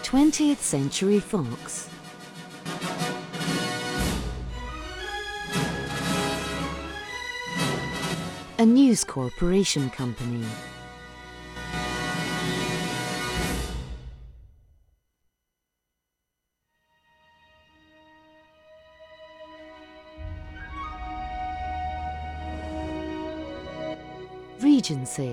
20th Century Fox. A News Corporation company. Regency.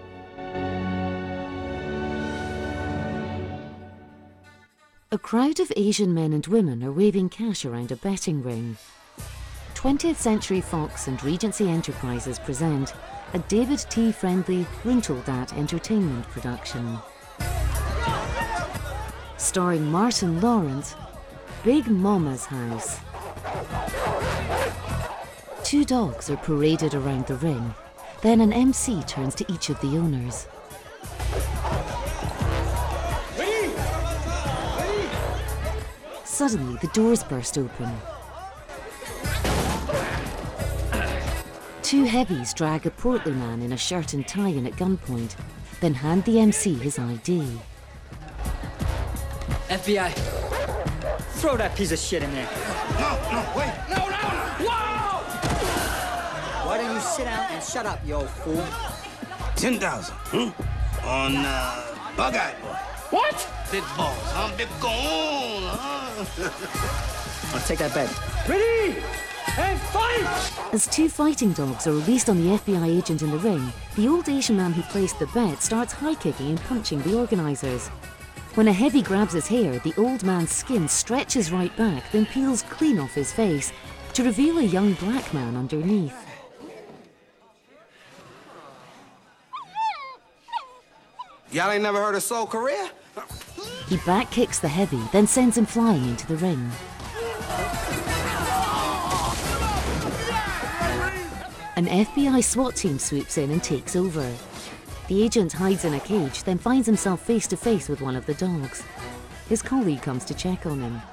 A crowd of Asian men and women are waving cash around a betting ring. 20th Century Fox and Regency Enterprises present a David T. Friendly Runteldat entertainment production. Starring Martin Lawrence, Big Mama's House. Two dogs are paraded around the ring. Then an MC turns to each of the owners. Suddenly, the doors burst open. Two heavies drag a portly man in a shirt and tie in at gunpoint, then hand the MC his ID. FBI, throw that piece of shit in there. No, wait. No! Whoa! Why don't you sit down and shut up, you old fool? 10,000, on Bug-Eyed Boy. What? Big balls, huh? Big gone, I'll take that bet. Ready? And fight! As two fighting dogs are released on the FBI agent in the ring, the old Asian man who placed the bet starts high-kicking and punching the organisers. When a heavy grabs his hair, the old man's skin stretches right back, then peels clean off his face, to reveal a young black man underneath. Y'all ain't never heard of Soul Korea? He back-kicks the heavy, then sends him flying into the ring. An FBI SWAT team swoops in and takes over. The agent hides in a cage, then finds himself face to face with one of the dogs. His colleague comes to check on him.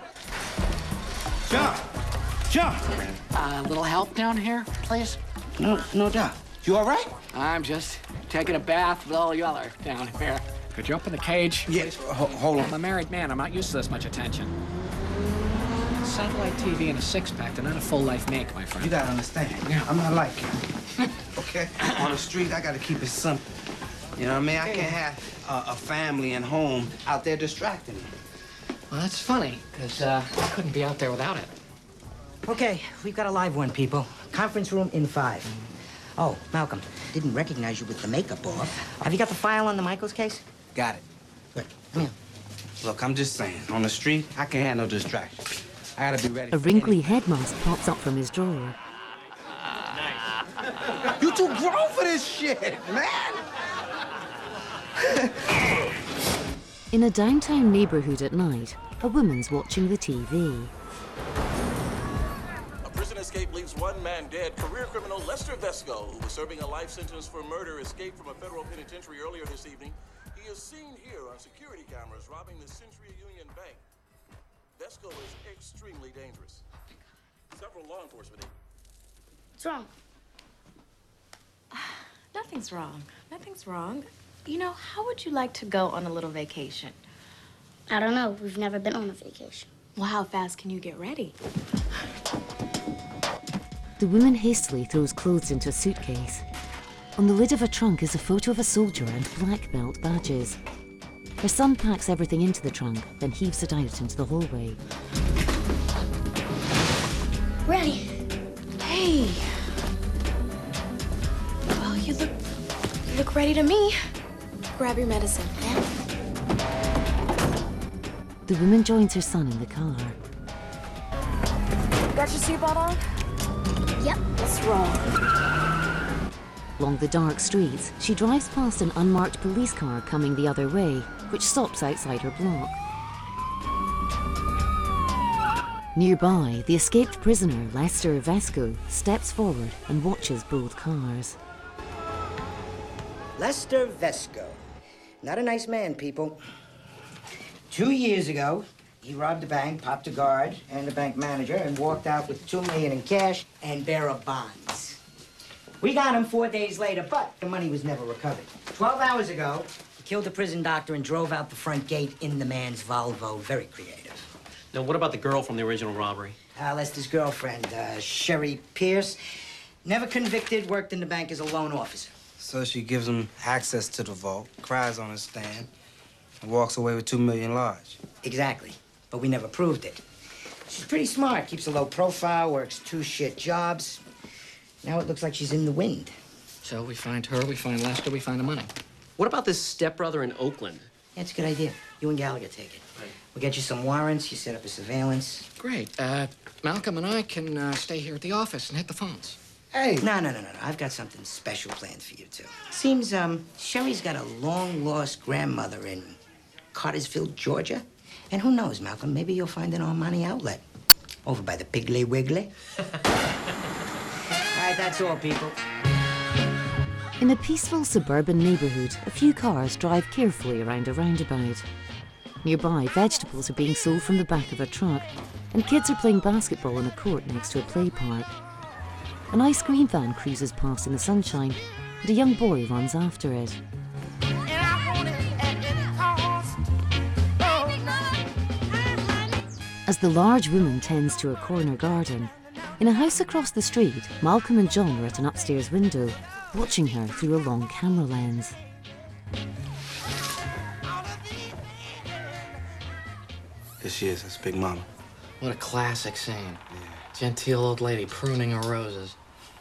John! A little help down here, please? No doubt. You all right? I'm just taking a bath with all y'all down here. Could you open the cage? Yeah, hold I'm a on. married man. I'm not used to this much attention. Satellite TV and a six-pack, they're not a full-life make, my friend. You gotta understand. Yeah. I'm not like you. Okay? On the street, I gotta keep it simple. You know what I mean? I can't have a family and home out there distracting me. Well, that's funny, because I couldn't be out there without it. Okay, we've got a live one, people. Conference room in 5. Oh, Malcolm, didn't recognize you with the makeup off. Have you got the file on the Michaels case? Got it. Good. Come here. Look, I'm just saying, on the street, I can't have no distractions. I gotta be ready. A wrinkly head mask pops up from his drawer. You too grown for this shit, man! In a downtown neighborhood at night, a woman's watching the TV. A prison escape leaves one man dead. Career criminal Lester Vesco, who was serving a life sentence for murder, escaped from a federal penitentiary earlier this evening. He is seen here on security cameras robbing the Century Union Bank. Vesco is extremely dangerous. Several law enforcement agents. What's wrong? Nothing's wrong. Nothing's wrong. You know, how would you like to go on a little vacation? I don't know. We've never been on a vacation. Well, how fast can you get ready? The woman hastily throws clothes into a suitcase. On the lid of a trunk is a photo of a soldier and black belt badges. Her son packs everything into the trunk, then heaves it out into the hallway. Ready. Hey. Well, you look ready to me. Grab your medicine, yeah? The woman joins her son in the car. Got your seatbelt on? Yep. What's wrong? Along the dark streets, she drives past an unmarked police car coming the other way, which stops outside her block. Nearby, the escaped prisoner, Lester Vesco, steps forward and watches both cars. Lester Vesco. Not a nice man, people. 2 years ago, he robbed a bank, popped a guard and the bank manager, and walked out with $2 million in cash and bearer bonds. We got him 4 days later, but the money was never recovered. 12 hours ago, he Killed the prison doctor and drove out the front gate in the man's Volvo. Very creative. Now, what about the girl from the original robbery? Lester's girlfriend, Sherry Pierce. Never convicted, worked in the bank as a loan officer. So she gives him access to the vault, cries on his stand, and walks away with $2 million large. Exactly, but we never proved it. She's pretty smart, keeps a low profile, works 2 shit jobs. Now it looks like she's in the wind. So we find her, we find Lester, we find the money. What about this stepbrother in Oakland? Yeah, it's a good idea. You and Gallagher take it. Right. We'll get you some warrants, you set up a surveillance. Great. Malcolm and I can stay here at the office and hit the phones. Hey! No. I've got something special planned for you two. Seems, Sherry's got a long-lost grandmother in Cartersville, Georgia. And who knows, Malcolm, maybe you'll find an Armani outlet. Over by the Piggly Wiggly. All right, that's all, people. In a peaceful suburban neighbourhood, a few cars drive carefully around a roundabout. Nearby, vegetables are being sold from the back of a truck, and kids are playing basketball on a court next to a play park. An ice cream van cruises past in the sunshine, and a young boy runs after it. As the large woman tends to her corner garden, in a house across the street, Malcolm and John are at an upstairs window, watching her through a long camera lens. There she is, that's Big Mama. What a classic scene. Yeah. Genteel old lady pruning her roses.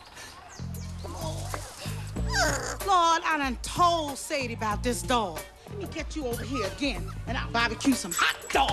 Lord, I done told Sadie about this dog. Let me get you over here again, and I'll barbecue some hot dog.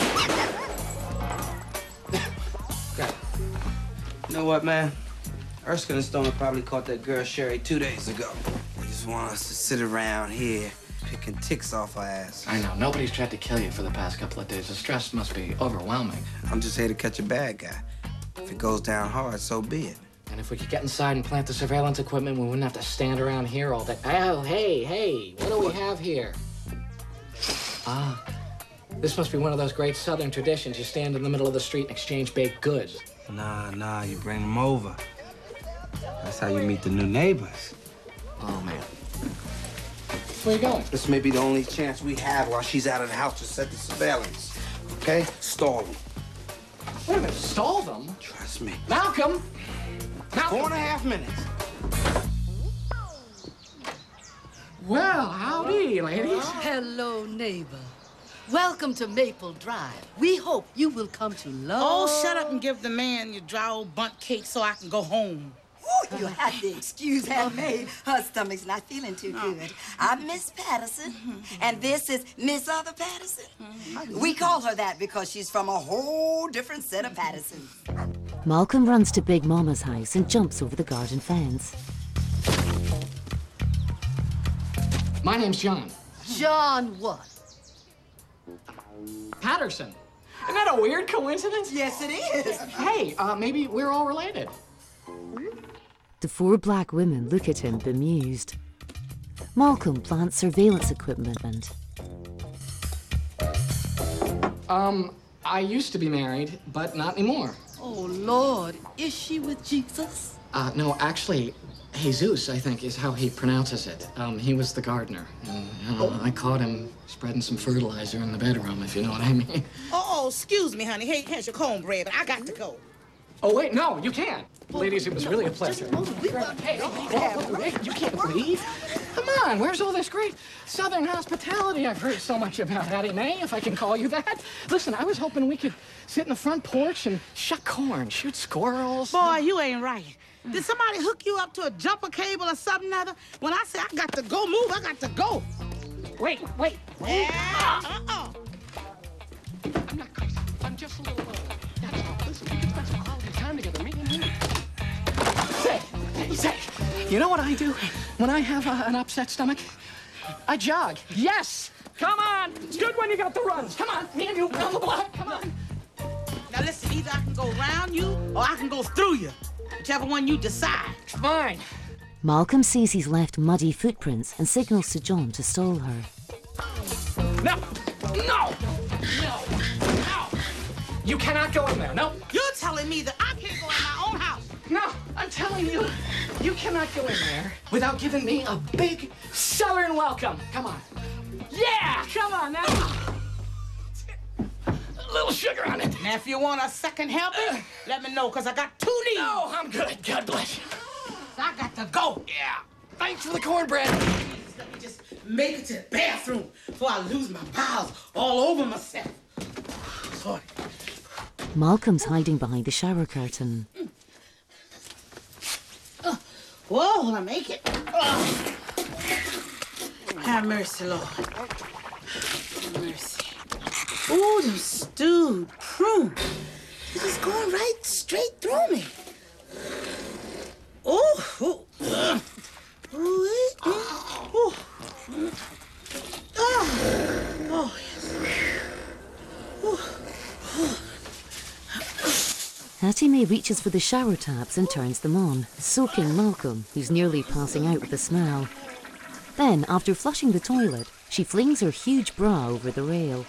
You know what, man? Erskine and Stoner probably caught that girl Sherry 2 days ago. They just want us to sit around here picking ticks off her ass. I know. Nobody's tried to kill you for the past couple of days. The stress must be overwhelming. I'm just here to catch a bad guy. If it goes down hard, so be it. And if we could get inside and plant the surveillance equipment, we wouldn't have to stand around here all day. Oh, hey, what do we have here? Ah, this must be one of those great Southern traditions. You stand in the middle of the street and exchange baked goods. Nah, you bring them over. That's how you meet the new neighbors. Oh, man. Where you going? This may be the only chance we have while she's out of the house to set the surveillance. Okay? Stall them. Wait a minute, stall them? Trust me. Malcolm! 4.5 minutes. Well, howdy, ladies. Hello, neighbor. Welcome to Maple Drive. We hope you will come to love. Oh, shut up and give the man your dry old bundt cake so I can go home. Ooh, you have to excuse that maid. Her stomach's not feeling too good. I'm Miss Patterson, and this is Miss Other Patterson. We call her that because she's from a whole different set of Pattersons. Malcolm runs to Big Mama's house and jumps over the garden fence. My name's John. John what? Patterson. Isn't that a weird coincidence? Yes, it is. Hey, maybe we're all related. The 4 black women look at him bemused. Malcolm plants surveillance equipment. I used to be married, but not anymore. Oh, Lord, is she with Jesus? No, actually, Jesus, I think, is how he pronounces it. He was the gardener, and I caught him spreading some fertilizer in the bedroom, if you know what I mean. Oh, excuse me, honey. Hey, here's your cornbread, but I got to go. Oh, wait, no, you can't. Ladies, it was really a pleasure. Hey, you can't leave. Come on, where's all this great Southern hospitality I've heard so much about, Hattie Mae, if I can call you that? Listen, I was hoping we could sit in the front porch and shuck corn, shoot squirrels. Boy, you ain't right. Did somebody hook you up to a jumper cable or something other? When I say I got to go move, I got to go. Wait. Yeah, I'm not crazy. I'm just a little low. That's all. Listen, we can spend some quality time together, me and you. Say, you know what I do when I have an upset stomach? I jog. Yes! Come on! It's good when you got the runs. Come on, me and you, around the block. Come on. Now listen, either I can go around you or I can go through you. Whichever one you decide. Fine. Malcolm sees he's left muddy footprints and signals to John to stall her. No! You cannot go in there, no. You're telling me that I can't go in my own house. No! I'm telling you, you cannot go in there without giving me a big Southern welcome. Come on. Yeah, come on now. A little sugar on it. Now, if you want a second helping, let me know, because I got 2 needs. No, I'm good. God bless you. I got to go. Yeah. Thanks for the cornbread. Let me just make it to the bathroom before I lose my bowels all over myself. Sorry. Malcolm's hiding behind the shower curtain. Whoa, will I make it? Have mercy, Lord. Have mercy. Ooh, them stewed prunes. They're just going right straight through me. Ooh, ooh. Oh, yes. Hattie Mae reaches for the shower taps and turns them on, soaking Malcolm, who's nearly passing out with the smell. Then, after flushing the toilet, she flings her huge bra over the rail.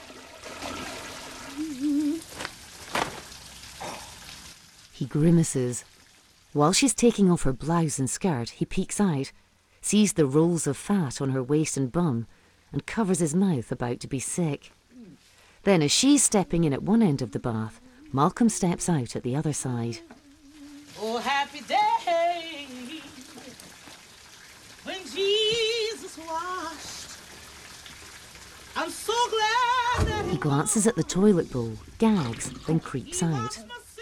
He grimaces. While she's taking off her blouse and skirt, he peeks out, sees the rolls of fat on her waist and bum, and covers his mouth, about to be sick. Then, as she's stepping in at one end of the bath, Malcolm steps out at the other side. Oh, happy day when Jesus washed. I'm so glad that He glances at the toilet bowl, gags, then creeps out.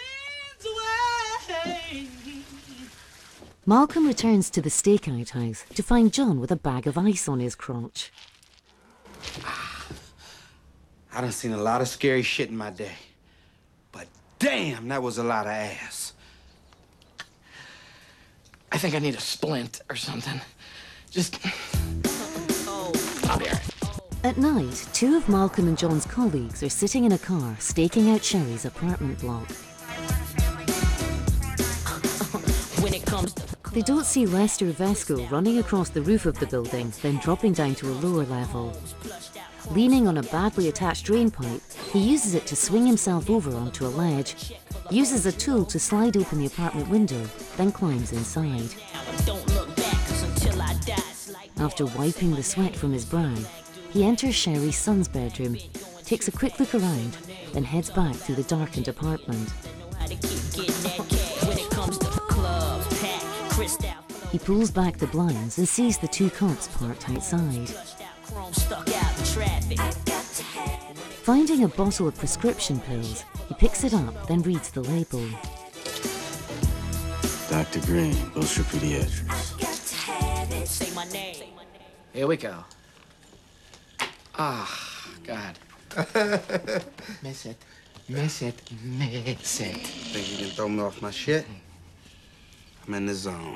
Malcolm returns to the stakeout house to find John with a bag of ice on his crotch. I done seen a lot of scary shit in my day. But damn, that was a lot of ass. I think I need a splint or something. Just... I'll be all right. At night, 2 of Malcolm and John's colleagues are sitting in a car staking out Sherry's apartment block. They don't see Lester Vesco running across the roof of the building, then dropping down to a lower level. Leaning on a badly attached drain pipe, he uses it to swing himself over onto a ledge, uses a tool to slide open the apartment window, then climbs inside. After wiping the sweat from his brow, he enters Sherry's son's bedroom, takes a quick look around, then heads back through the darkened apartment. He pulls back the blinds and sees the 2 cops parked outside. Finding a bottle of prescription pills, he picks it up, then reads the label. Dr. Green, Wilshire Pediatrics. Here we go. Ah, God. Miss it. Miss it. Miss it. Think you can throw me off my shit? I'm in the zone.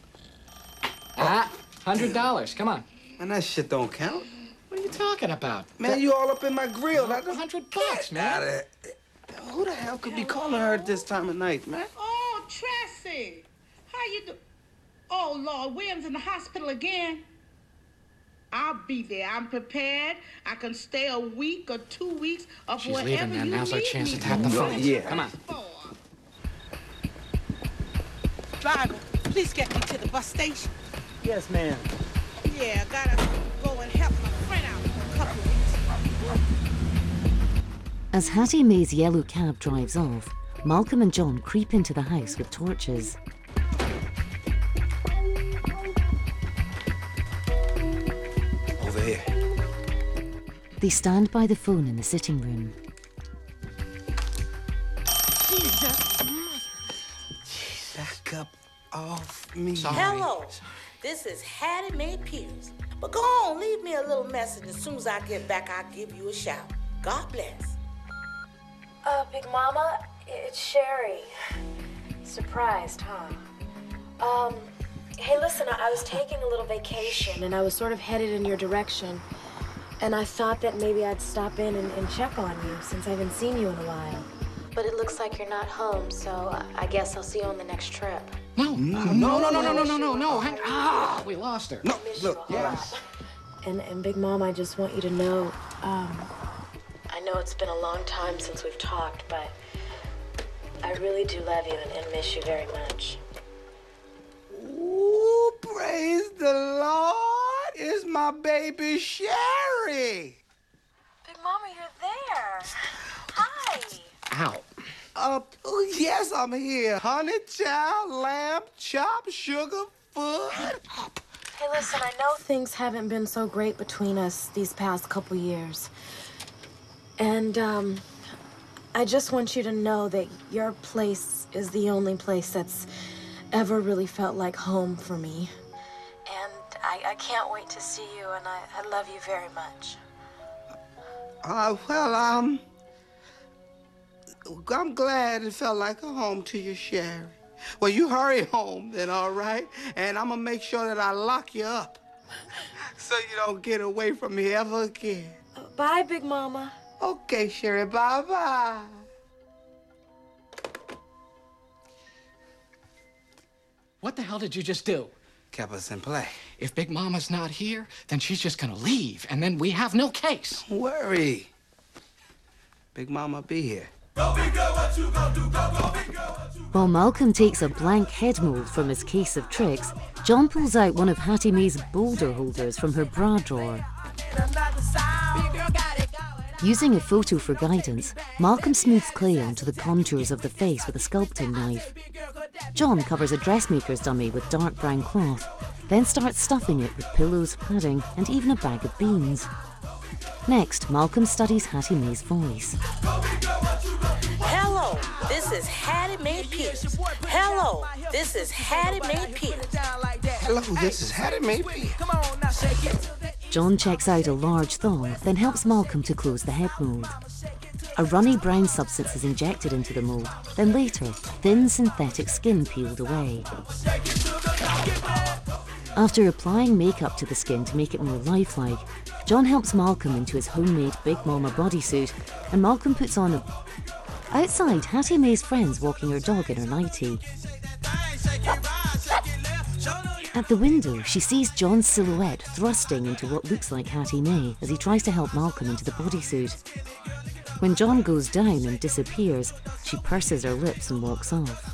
$100. Come on. Man, that shit don't count. What are you talking about? Man, you all up in my grill. $100, man. Who the hell could be calling her at this time of night, man? Oh, Tracy. How you do? Oh, Lord, William's in the hospital again. I'll be there. I'm prepared. I can stay a week or 2 weeks or She's whatever leaving, man. you Now's our need chance me to tap the phone. Yeah. Come on. Driver, please get me to the bus station. Yes, ma'am. Yeah, I gotta go and help my friend out for a couple of weeks. As Hattie Mae's yellow cab drives off, Malcolm and John creep into the house with torches. Over here. They stand by the phone in the sitting room. Back up off me. Hello, this is Hattie Mae Peters. But go on, leave me a little message. As soon as I get back, I'll give you a shout. God bless. Big Mama, it's Sherry. Surprised, huh? Hey, listen, I was taking a little vacation, and I was sort of headed in your direction. And I thought that maybe I'd stop in and check on you, since I haven't seen you in a while. But it looks like you're not home, so I guess I'll see you on the next trip. No. Hang we lost her. No, look, yes. And Big Mom, I just want you to know, I know it's been a long time since we've talked, but I really do love you and miss you very much. the Lord! It's my baby Sherry. Big Mama, you're there. Hi. Ow. Oh, yes, I'm here. Honey, child, lamb, chop, sugar, foot. Hey, listen, I know things haven't been so great between us these past couple years. And, I just want you to know that your place is the only place that's ever really felt like home for me. And I can't wait to see you, and I love you very much. I'm glad it felt like a home to you, Sherry. Well, you hurry home then, all right? And I'm gonna make sure that I lock you up so you don't get away from me ever again. Bye, Big Mama. Okay, Sherry, bye-bye. What the hell did you just do? Kept us in play. If Big Mama's not here, then she's just gonna leave, and then we have no case. Don't worry. Big Mama be here. While Malcolm takes a blank head mold from his case of tricks, John pulls out one of Hattie Mae's boulder holders from her bra drawer. Using a photo for guidance, Malcolm smooths clay onto the contours of the face with a sculpting knife. John covers a dressmaker's dummy with dark brown cloth, then starts stuffing it with pillows, padding, and even a bag of beans. Next, Malcolm studies Hattie Mae's voice. Hello, this is Hattie Mae Pierce. Hello, this is Hattie Mae Pierce. Hello, this is Hattie Mae Pierce. John checks out a large thong, then helps Malcolm to close the head mold. A runny brown substance is injected into the mold, then later, thin synthetic skin peeled away. After applying makeup to the skin to make it more lifelike, John helps Malcolm into his homemade Big Mama bodysuit, and Malcolm puts on a... Outside, Hattie Mae's friend's walking her dog in her nightie. At the window, she sees John's silhouette thrusting into what looks like Hattie Mae as he tries to help Malcolm into the bodysuit. When John goes down and disappears, she purses her lips and walks off.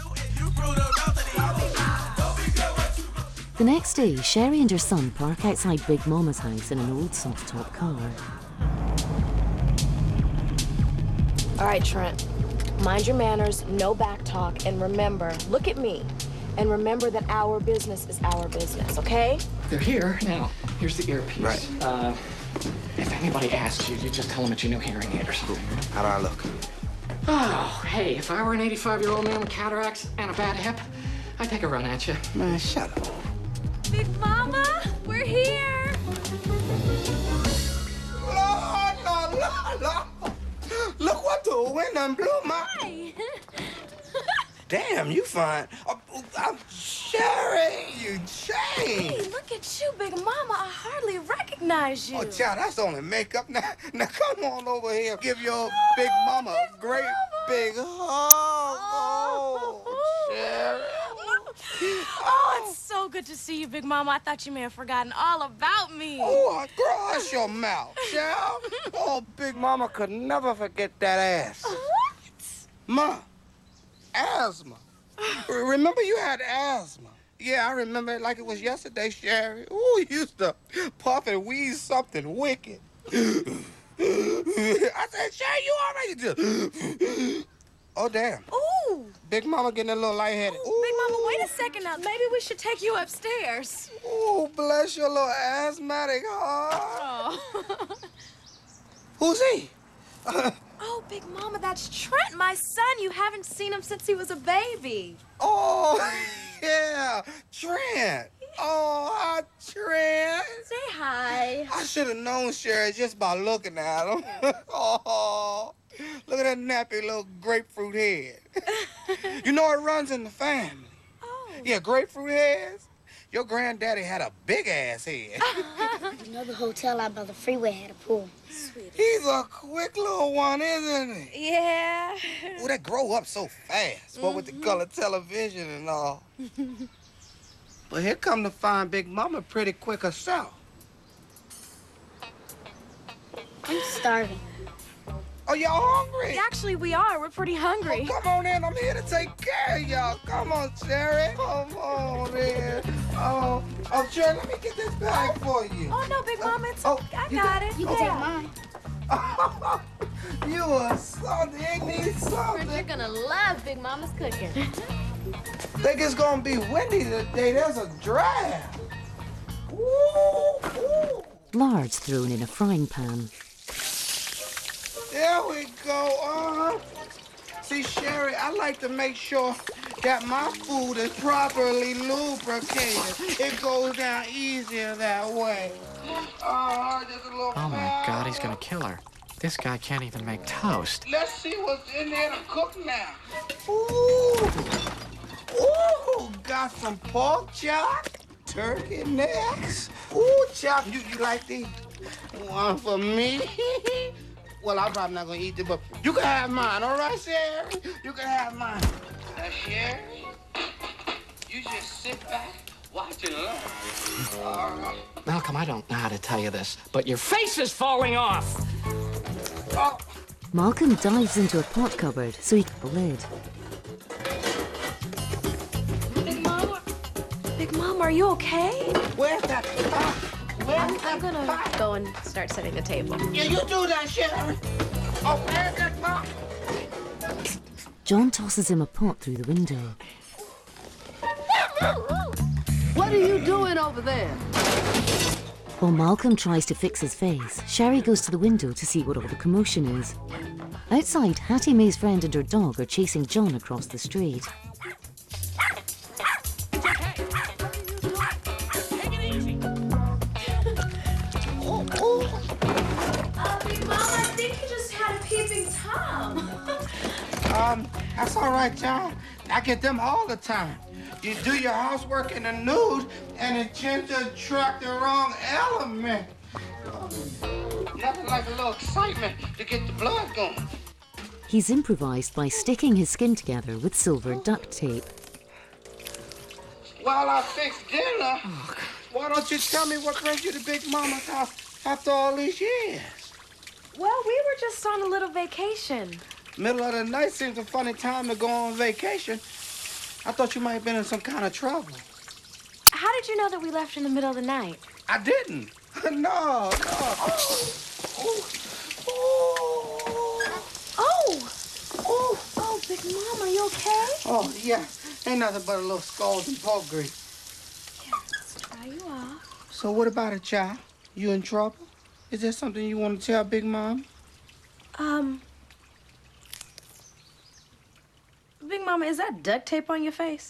The next day, Sherry and her son park outside Big Mama's house in an old soft-top car. All right, Trent. Mind your manners, no back talk, and remember, look at me. And remember that our business is our business, okay? They're here. Now, here's the earpiece. Right. If anybody asks you, you just tell them it's your new hearing aid or something. How do I look? Oh, hey, if I were an 85-year-old man with cataracts and a bad hip, I'd take a run at you. Man, shut up. Big Mama, we're here. Lord. Look what the wind done blew my... Hi. Damn, you fine. I'm Sherry, you changed. Hey, look at you, Big Mama. I hardly recognize you. Oh, child, that's only makeup. Now come on over here. Give your Big Mama a great big hug. Oh, Sherry. Oh, it's so good to see you, Big Mama. I thought you may have forgotten all about me. Oh, girl, hush your mouth, child. Oh, Big Mama could never forget that ass. What? Ma, asthma. Remember you had asthma? Yeah, I remember it like it was yesterday, Sherry. Ooh, you used to puff and wheeze something wicked. I said, Sherry, you already did. Oh, damn. Ooh. Big Mama getting a little lightheaded. Ooh, Big Mama, wait a second now. Maybe we should take you upstairs. Ooh, bless your little asthmatic heart. Oh. Who's he? Oh, Big Mama, that's Trent, my son. You haven't seen him since he was a baby. Oh, yeah, Trent. Oh, hi, Trent. Say hi. I should have known, Sherry, just by looking at him. Oh, look at that nappy little grapefruit head. You know it runs in the family. Oh. Yeah, grapefruit heads. Your granddaddy had a big-ass head. You know the hotel out by the freeway had a pool. Sweetie. He's a quick little one, isn't he? Yeah. Oh, they grow up so fast. What with the color television and all. But here come to find Big Mama pretty quick herself. I'm starving. Are y'all hungry? Actually, we are. We're pretty hungry. Oh, come on in. I'm here to take care of y'all. Come on, Sherry. Come on in. Oh, Sherry, let me get this bag for you. Oh, no, Big Mama. I got it. You can take mine. You are something. Ain't need something. You're gonna love Big Mama's cooking. Think it's gonna be windy today. There's a draft. Ooh. Lard's thrown in a frying pan. There we go. See, Sherry, I like to make sure that my food is properly lubricated. It goes down easier that way. Just a little Oh, my God, he's gonna kill her. This guy can't even make toast. Let's see what's in there to cook now. Ooh, got some pork chop, turkey necks. Ooh, chop, you like these? One for me. Well, I'm probably not gonna eat it, but you can have mine, all right, Sherry? You can have mine. Now, Sherry, you just sit back, watch and learn. All right. Malcolm, I don't know how to tell you this, but your face is falling off. Oh. Malcolm dives into a pot cupboard so he can the lid. Big Mama, are you okay? Where's that pot? I'm gonna go and start setting the table. Yeah, you do that, Sherry. Oh, where's that pot? John tosses him a pot through the window. What are you doing over there? While Malcolm tries to fix his face, Sherry goes to the window to see what all the commotion is. Outside, Hattie Mae's friend and her dog are chasing John across the street. Big Mama, I think you just had a peeping Tom. That's all right, John. I get them all the time. You do your housework in the nude, and it tends to attract the wrong element. Nothing like a little excitement to get the blood going. He's improvised by sticking his skin together with silver duct tape. While I fix dinner, why don't you tell me what brings you to Big Mama's house after all these years? Well, we were just on a little vacation. Middle of the night seems a funny time to go on vacation. I thought you might have been in some kind of trouble. How did you know that we left in the middle of the night? I didn't. No. Oh, Big Mama, are you okay? Oh, yeah. Ain't nothing but a little scald and pork grease. Yeah, let's dry you off. So what about it, child? You in trouble? Is there something you want to tell Big Mom? Big Mama, is that duct tape on your face?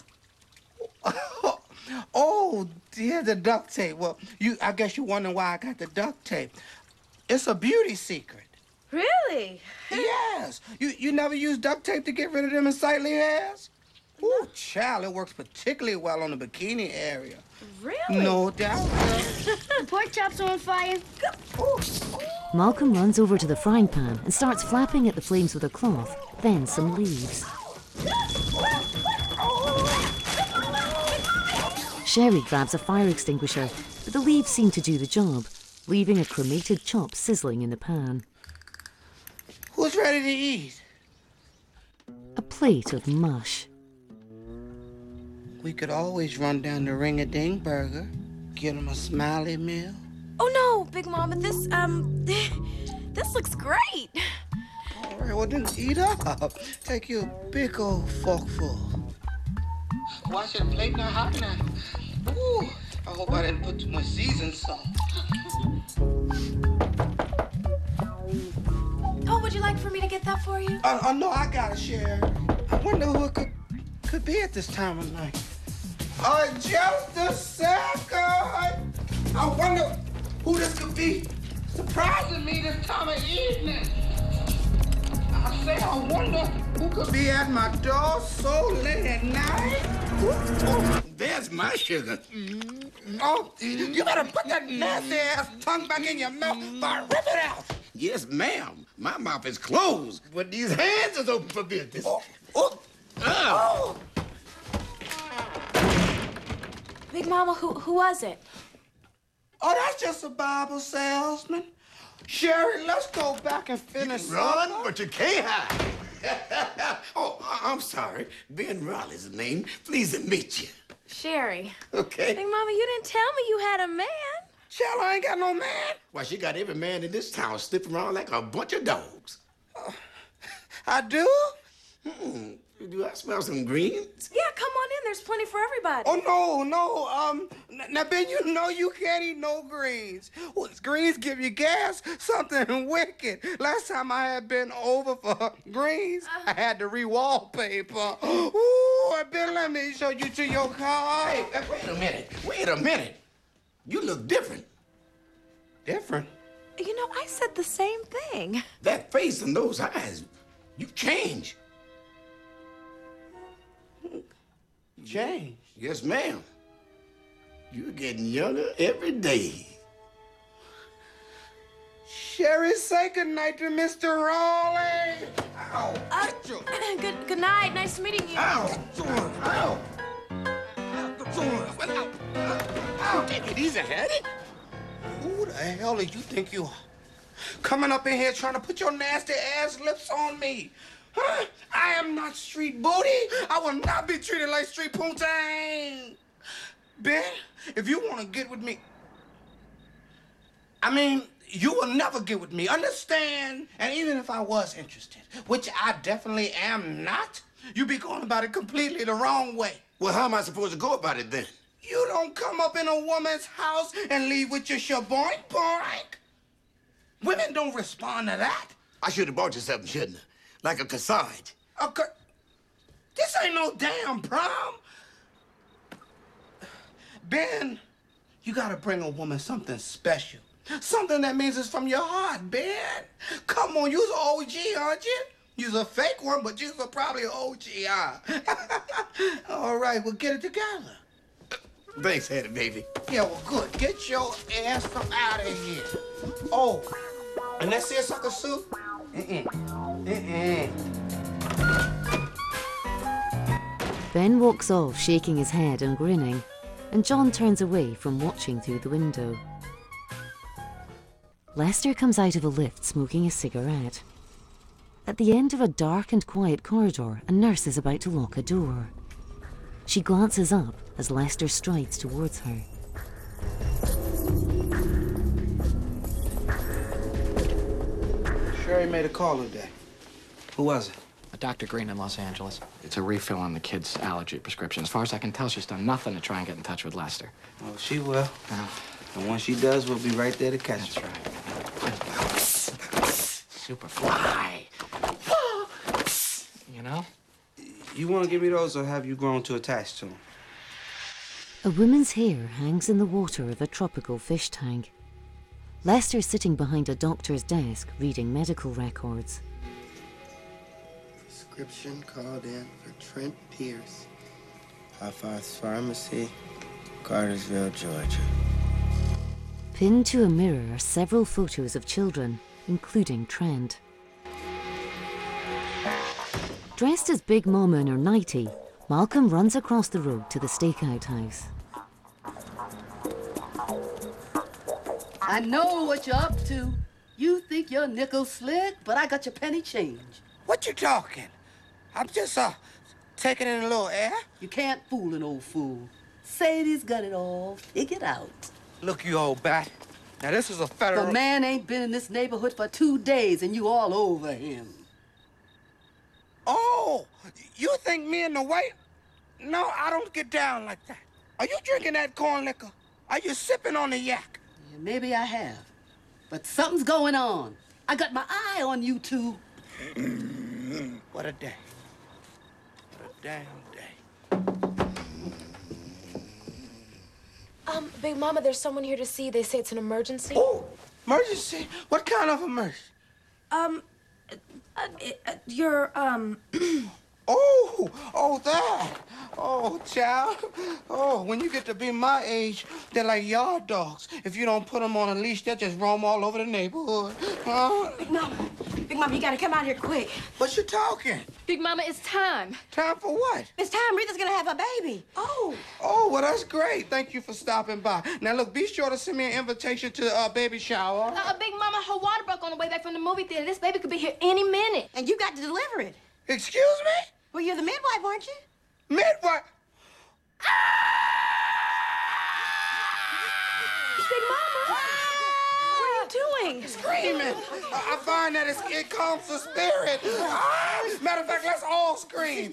Oh, dear, the duct tape. Well, I guess you're wondering why I got the duct tape. It's a beauty secret. Really? Yes. You never use duct tape to get rid of them unsightly hairs? Ooh, child, it works particularly well on the bikini area. Really? No doubt. The pork chops are on fire. Malcolm runs over to the frying pan and starts flapping at the flames with a cloth, then some leaves. Sherry grabs a fire extinguisher, but the leaves seem to do the job, leaving a cremated chop sizzling in the pan. Who's ready to eat? A plate of mush. We could always run down to Ring-a-Ding Burger, get him a smiley meal. Oh, no, Big Mama, this looks great. All right, well, then eat up. Take you a big old forkful. Wash your plate now, hot now. Ooh, I hope I didn't put too much seasoned salt. Oh, would you like for me to get that for you? Oh, no, I gotta share. I wonder who it could be at this time of night. Just a second. I wonder who this could be surprising me this time of evening. I say, I wonder who could be at my door so late at night. Oh, there's my sugar. Oh, you better put that nasty-ass tongue back in your mouth or rip it out. Yes, ma'am. My mouth is closed, but these hands is open for business. Oh. Big Mama, who was it? Oh, that's just a Bible salesman. Sherry, let's go back and finish. You can run, but you can't hide. Oh, I'm sorry. Ben Raleigh's the name. Pleased to meet you. Sherry. Okay. Big Mama, you didn't tell me you had a man. Shell, I ain't got no man. Why, she got every man in this town sniffing around like a bunch of dogs. I do? Do I smell some greens? Yeah, come on in. There's plenty for everybody. Oh, no. Now, Ben, you know you can't eat no greens. Well, greens give you gas, something wicked. Last time I had been over for greens, I had to re-wallpaper. Ooh, Ben, let me show you to your car. Hey, wait a minute. You look different. Different? You know, I said the same thing. That face and those eyes, you changed. Change? Yes, ma'am. You're getting younger every day. Sherry, say goodnight to Mr. Raleigh. Ow. Good night. Nice meeting you. Ow. Ow. Ow. Take it easy, Hattie. Who the hell do you think you are? Coming up in here trying to put your nasty ass lips on me. Huh? I am not street booty. I will not be treated like street poontang. Ben, if you want to get with me, I mean, you will never get with me, understand? And even if I was interested, which I definitely am not, you be going about it completely the wrong way. Well, how am I supposed to go about it then? You don't come up in a woman's house and leave with your shaboink boink. Women don't respond to that. I should have bought you something, shouldn't I? Like a corsage. This ain't no damn prom. Ben, you gotta bring a woman something special. Something that means it's from your heart, Ben. Come on, you's an OG, aren't you? You's a fake one, but you's probably an OG, huh? All right, we'll get it together. Thanks, Hattie, baby. Yeah, well, good. Get your ass from out of here. Oh, and that seersucker suit? Ben walks off, shaking his head and grinning, and John turns away from watching through the window. Lester comes out of a lift smoking a cigarette. At the end of a dark and quiet corridor, a nurse is about to lock a door. She glances up as Lester strides towards her. Sherry made a call today. Who was it? Dr. Green in Los Angeles. It's a refill on the kid's allergy prescription. As far as I can tell, she's done nothing to try and get in touch with Lester. Oh, she will. And when she does, we'll be right there to catch her. That's right. Superfly. You know? You want to give me those, or have you grown too attached to them? A woman's hair hangs in the water of a tropical fish tank. Lester's sitting behind a doctor's desk reading medical records. Prescription called in for Trent Pierce, Hawthorne's Pharmacy, Cartersville, Georgia. Pinned to a mirror are several photos of children, including Trent. Dressed as Big Mama in her nightie, Malcolm runs across the road to the stakeout house. I know what you're up to. You think you're nickel slick, but I got your penny change. What you talking? I'm just, taking in a little air. You can't fool an old fool. Sadie's got it all figured out. Look, you old bat. Now, this is a federal... The man ain't been in this neighborhood for 2 days, and you all over him. Oh, you think me and the white... No, I don't get down like that. Are you drinking that corn liquor? Are you sipping on the yak? Yeah, maybe I have. But something's going on. I got my eye on you two. What a day. What a damn day. Big Mama, there's someone here to see. They say it's an emergency. Oh, emergency? What kind of emergency? Oh, that. Oh, child. Oh, when you get to be my age, they're like yard dogs. If you don't put them on a leash, they'll just roam all over the neighborhood. Huh? Big Mama, you gotta come out here quick. What you talking? Big Mama, it's time. Time for what? It's time. Rita's gonna have a baby. Oh, well, that's great. Thank you for stopping by. Now, look, be sure to send me an invitation to baby shower. Big Mama, her water broke on the way back from the movie theater. This baby could be here any minute. And you got to deliver it. Excuse me? Well, you're the midwife, aren't you? Midwife? Big Mama, what are you doing? Screaming. I find that it calms the spirit. Matter of fact, let's all scream.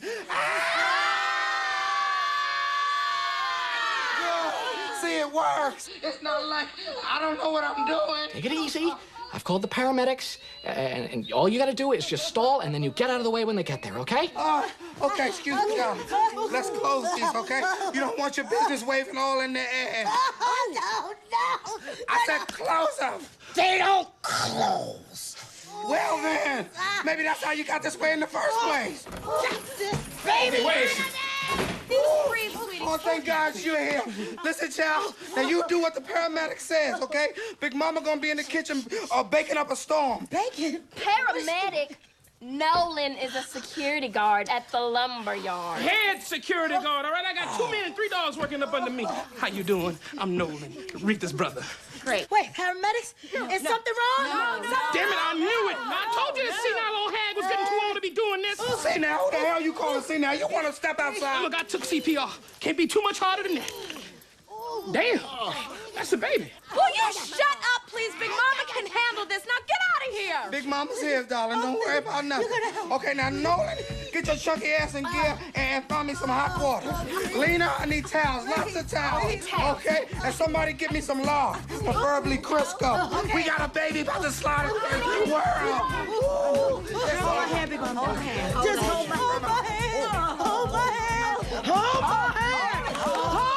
See, it works. It's not like I don't know what I'm doing. Take it easy. I've called the paramedics, and all you gotta do is just stall, and then you get out of the way when they get there, okay? Okay, excuse me, y'all. Let's close this, okay? You don't want your business waving all in the air. Oh, no. I said close them. They don't close. Well, then, maybe that's how you got this way in the first place. Baby, wait. Breathe, sweetie. Oh, thank God you're here. Listen, child, now you do what the paramedic says, okay? Big Mama gonna be in the kitchen baking up a storm. Bacon? Paramedic? Nolan is a security guard at the lumber yard. Head security guard, all right? I got 2 men and 3 dogs working up under me. How you doing? I'm Nolan, Rita's brother. Great. Wait, paramedics? Is something wrong? No. Damn it, I knew it. I told you this senile old hag was getting too old to be doing this. See now, who the hell you calling see now? You want to step outside? Look, I took CPR. Can't be too much harder than that. Damn, that's a baby. Will you shut up, please? Big Mama can handle this. Now get out of here. Big Mama's here, darling. Don't worry about nothing. Okay, now, Nolan, get your chunky ass in gear and find me some hot water. Lena, I need towels, lots of towels. Okay? And somebody get me some lard, preferably Crisco. We got a baby about to slide in the world. Hold my hand, Big Mama. Hold my hand. Just hold my hand. Hold my hand. Hold my hand. Hold my hand.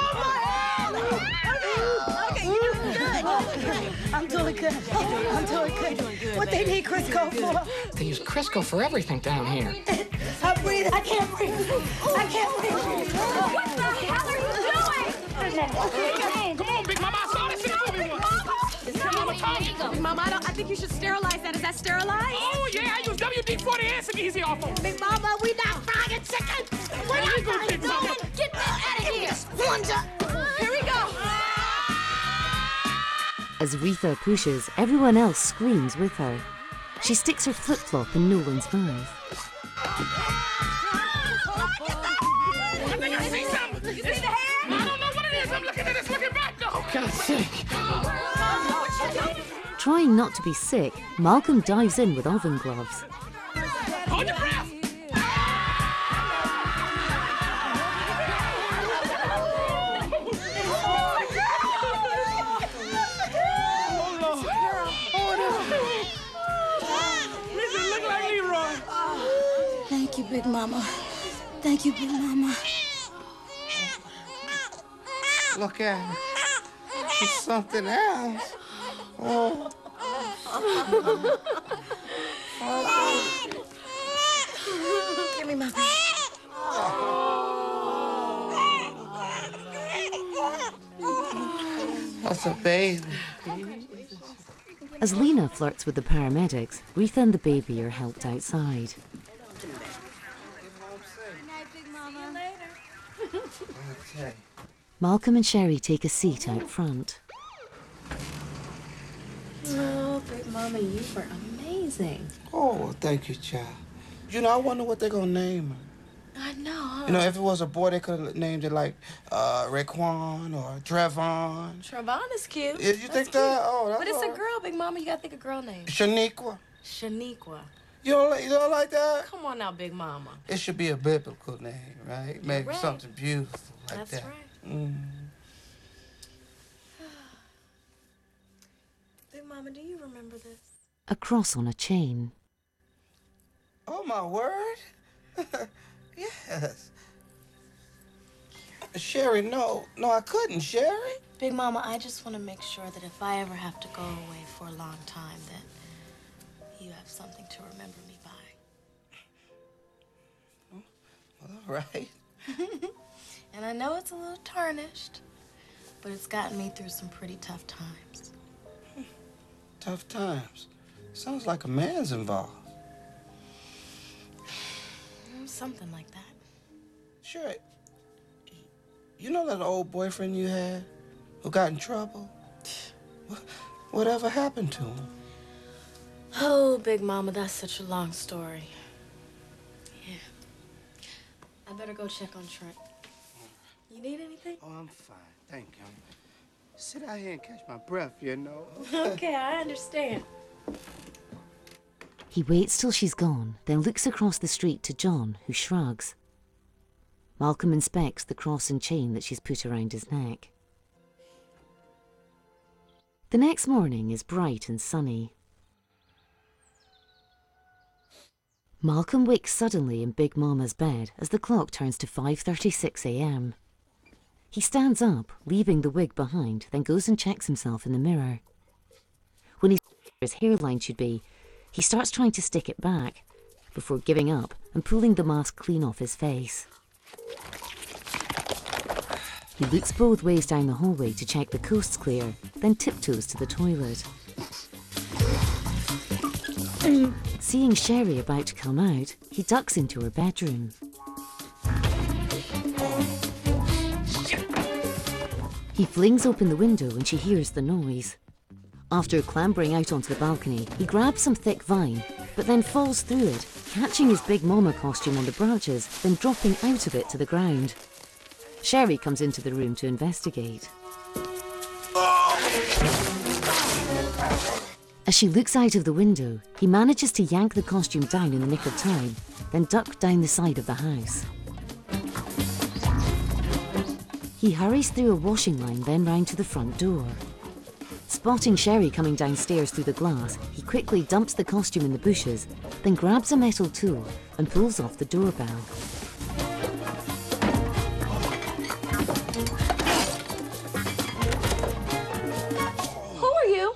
Okay, you're doing good. I'm doing good. I'm doing good. What they need Crisco for? They use Crisco for everything down here. I'm breathing. I can't breathe. I can't breathe. What the hell are you doing? Come on, Big Mama. I saw this in the movie once. Big Mama told me. Big Mama, I think you should sterilize that. Is that sterilized? Oh, yeah, I use WD-40 and some easy off 'em. Big Mama, we not frying chicken. We're not frying Big Mama. chicken. Get that out of here. Here we go. As Retha pushes, everyone else screams with her. She sticks her flip-flop in Nolan's mouth. I think I see something. You see the hair? I don't know what it is. I'm looking at it. It's looking back, though. God's sake. Trying not to be sick, Malcolm dives in with oven gloves. Hold your breath. Thank you, Big Mama. Thank you, Big Mama. Look at her. She's something else. Oh. Give me my That's a baby. As Lena flirts with the paramedics, Retha and the baby are helped outside. Malcolm and Sherry take a seat out front. Oh, Big Mama, you were amazing. Oh, thank you, child. You know, I wonder what they're gonna name her. I know. You know, if it was a boy, they could have named it like Raekwon or Trevon. Trevon is cute. You think that? Oh, that's But it's all a right. girl, Big Mama. You gotta think a girl name. Shaniqua. Shaniqua. You don't like that? Come on now, Big Mama. It should be a biblical name, right? Maybe right. something beautiful like That's that. right. Big Mama, do you remember this? A cross on a chain. Oh, my word? Yes. Sherry, no, I couldn't, Sherry. Big Mama, I just want to make sure that if I ever have to go away for a long time, that you have something to remember me by. All right. And I know it's a little tarnished, but it's gotten me through some pretty tough times. Tough times? Sounds like a man's involved. Something like that. Sure. You know that old boyfriend you had who got in trouble? Whatever happened to him? Oh, Big Mama, that's such a long story. Yeah. I better go check on Trent. You need anything? Oh, I'm fine. Thank you. Sit out here and catch my breath, you know. Okay, I understand. He waits till she's gone, then looks across the street to John, who shrugs. Malcolm inspects the cross and chain that she's put around his neck. The next morning is bright and sunny. Malcolm wakes suddenly in Big Mama's bed as the clock turns to 5:36 a.m. He stands up, leaving the wig behind, then goes and checks himself in the mirror. When he's where his hairline should be, he starts trying to stick it back, before giving up and pulling the mask clean off his face. He looks both ways down the hallway to check the coast's clear, then tiptoes to the toilet. Seeing Sherry about to come out, he ducks into her bedroom. He flings open the window when she hears the noise. After clambering out onto the balcony, he grabs some thick vine, but then falls through it, catching his Big Mama costume on the branches, then dropping out of it to the ground. Sherry comes into the room to investigate. As she looks out of the window, he manages to yank the costume down in the nick of time, then duck down the side of the house. He hurries through a washing line, then round to the front door. Spotting Sherry coming downstairs through the glass, he quickly dumps the costume in the bushes, then grabs a metal tool and pulls off the doorbell. Who are you?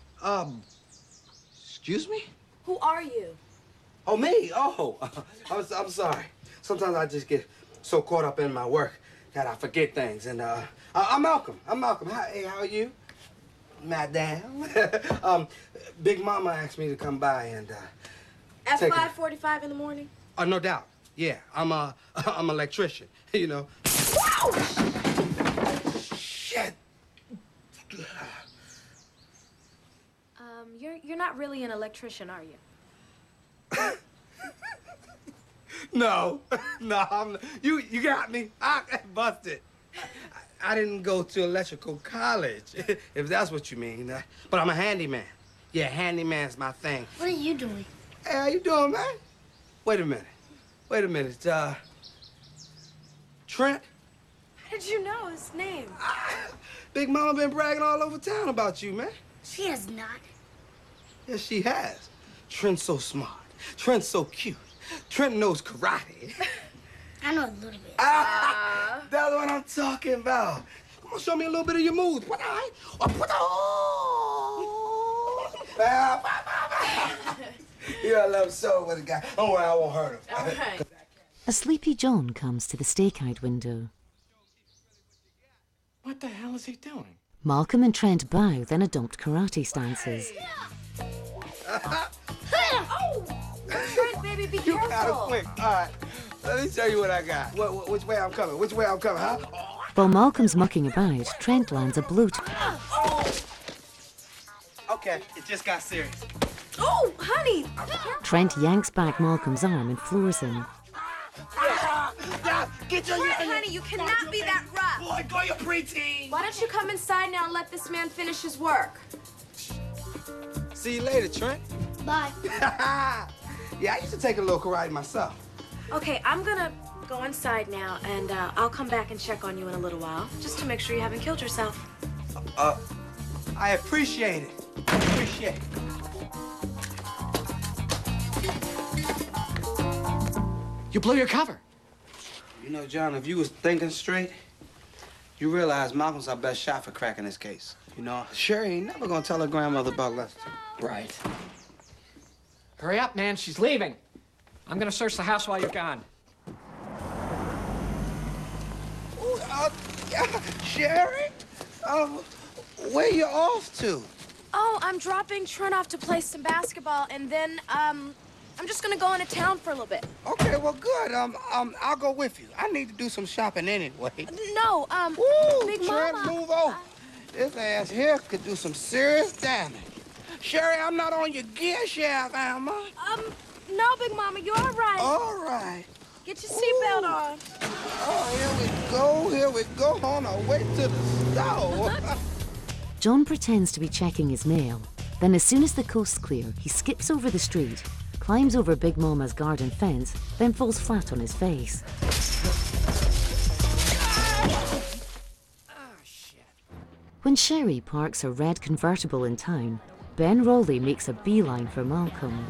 Excuse me? Who are you? Oh, me? Oh, I'm sorry. Sometimes I just get so caught up in my work that I forget things. And I'm Malcolm. Hey, how are you? Madame. Big Mama asked me to come by and At take 5:45 in the morning? Oh, no doubt. Yeah, I'm an electrician, you know. Shit. You're not really an electrician, are you? No, you got me. I busted. I didn't go to electrical college, if that's what you mean. But I'm a handyman. Yeah, handyman's my thing. What are you doing? Hey, how you doing, man? Wait a minute. Trent? How did you know his name? Big Mama been bragging all over town about you, man. She has not. Yes, she has. Trent's so smart. Trent's so cute. Trent knows karate. I know a little bit. That's what I'm talking about. Come on, show me a little bit of your moves. Yeah, I love so with a guy. Don't worry, I won't hurt him. All right. A sleepy John comes to the stakeout window. What the hell is he doing? Malcolm and Trent bow, then adopt karate stances. Trent, baby, be You careful. got it quick. All right, let me tell you what I got. Which way I'm coming? Huh? While Malcolm's mucking about, Trent lands a blow to Okay, it just got serious. Oh, honey! Trent yanks back Malcolm's arm and floors him. Get your Trent, honey, you cannot be that rough. Boy, go your preteen. Why don't you come inside now and let this man finish his work? See you later, Trent. Bye. Yeah, I used to take a little karate myself. Okay, I'm gonna go inside now, and I'll come back and check on you in a little while, just to make sure you haven't killed yourself. I appreciate it. You blew your cover. You know, John, if you was thinking straight, you realize Malcolm's our best shot for cracking this case. You know, Sherry ain't never gonna tell her grandmother about Lester. Right. Hurry up, man. She's leaving. I'm gonna search the house while you're gone. Sherry? Where you off to? Oh, I'm dropping Trent off to play some basketball, and then, I'm just gonna go into town for a little bit. Okay, well, good. I'll go with you. I need to do some shopping anyway. No, Woo, Big Trent, Mama. move over. This ass here could do some serious damage. Sherry, I'm not on your gear shaft, am I? No, Big Mama, you're all right. All right. Get your seatbelt on. Oh, here we go on our way to the store. John pretends to be checking his mail. Then as soon as the coast's clear, he skips over the street, climbs over Big Mama's garden fence, then falls flat on his face. When Sherry parks her red convertible in town, Ben Rowley makes a beeline for Malcolm.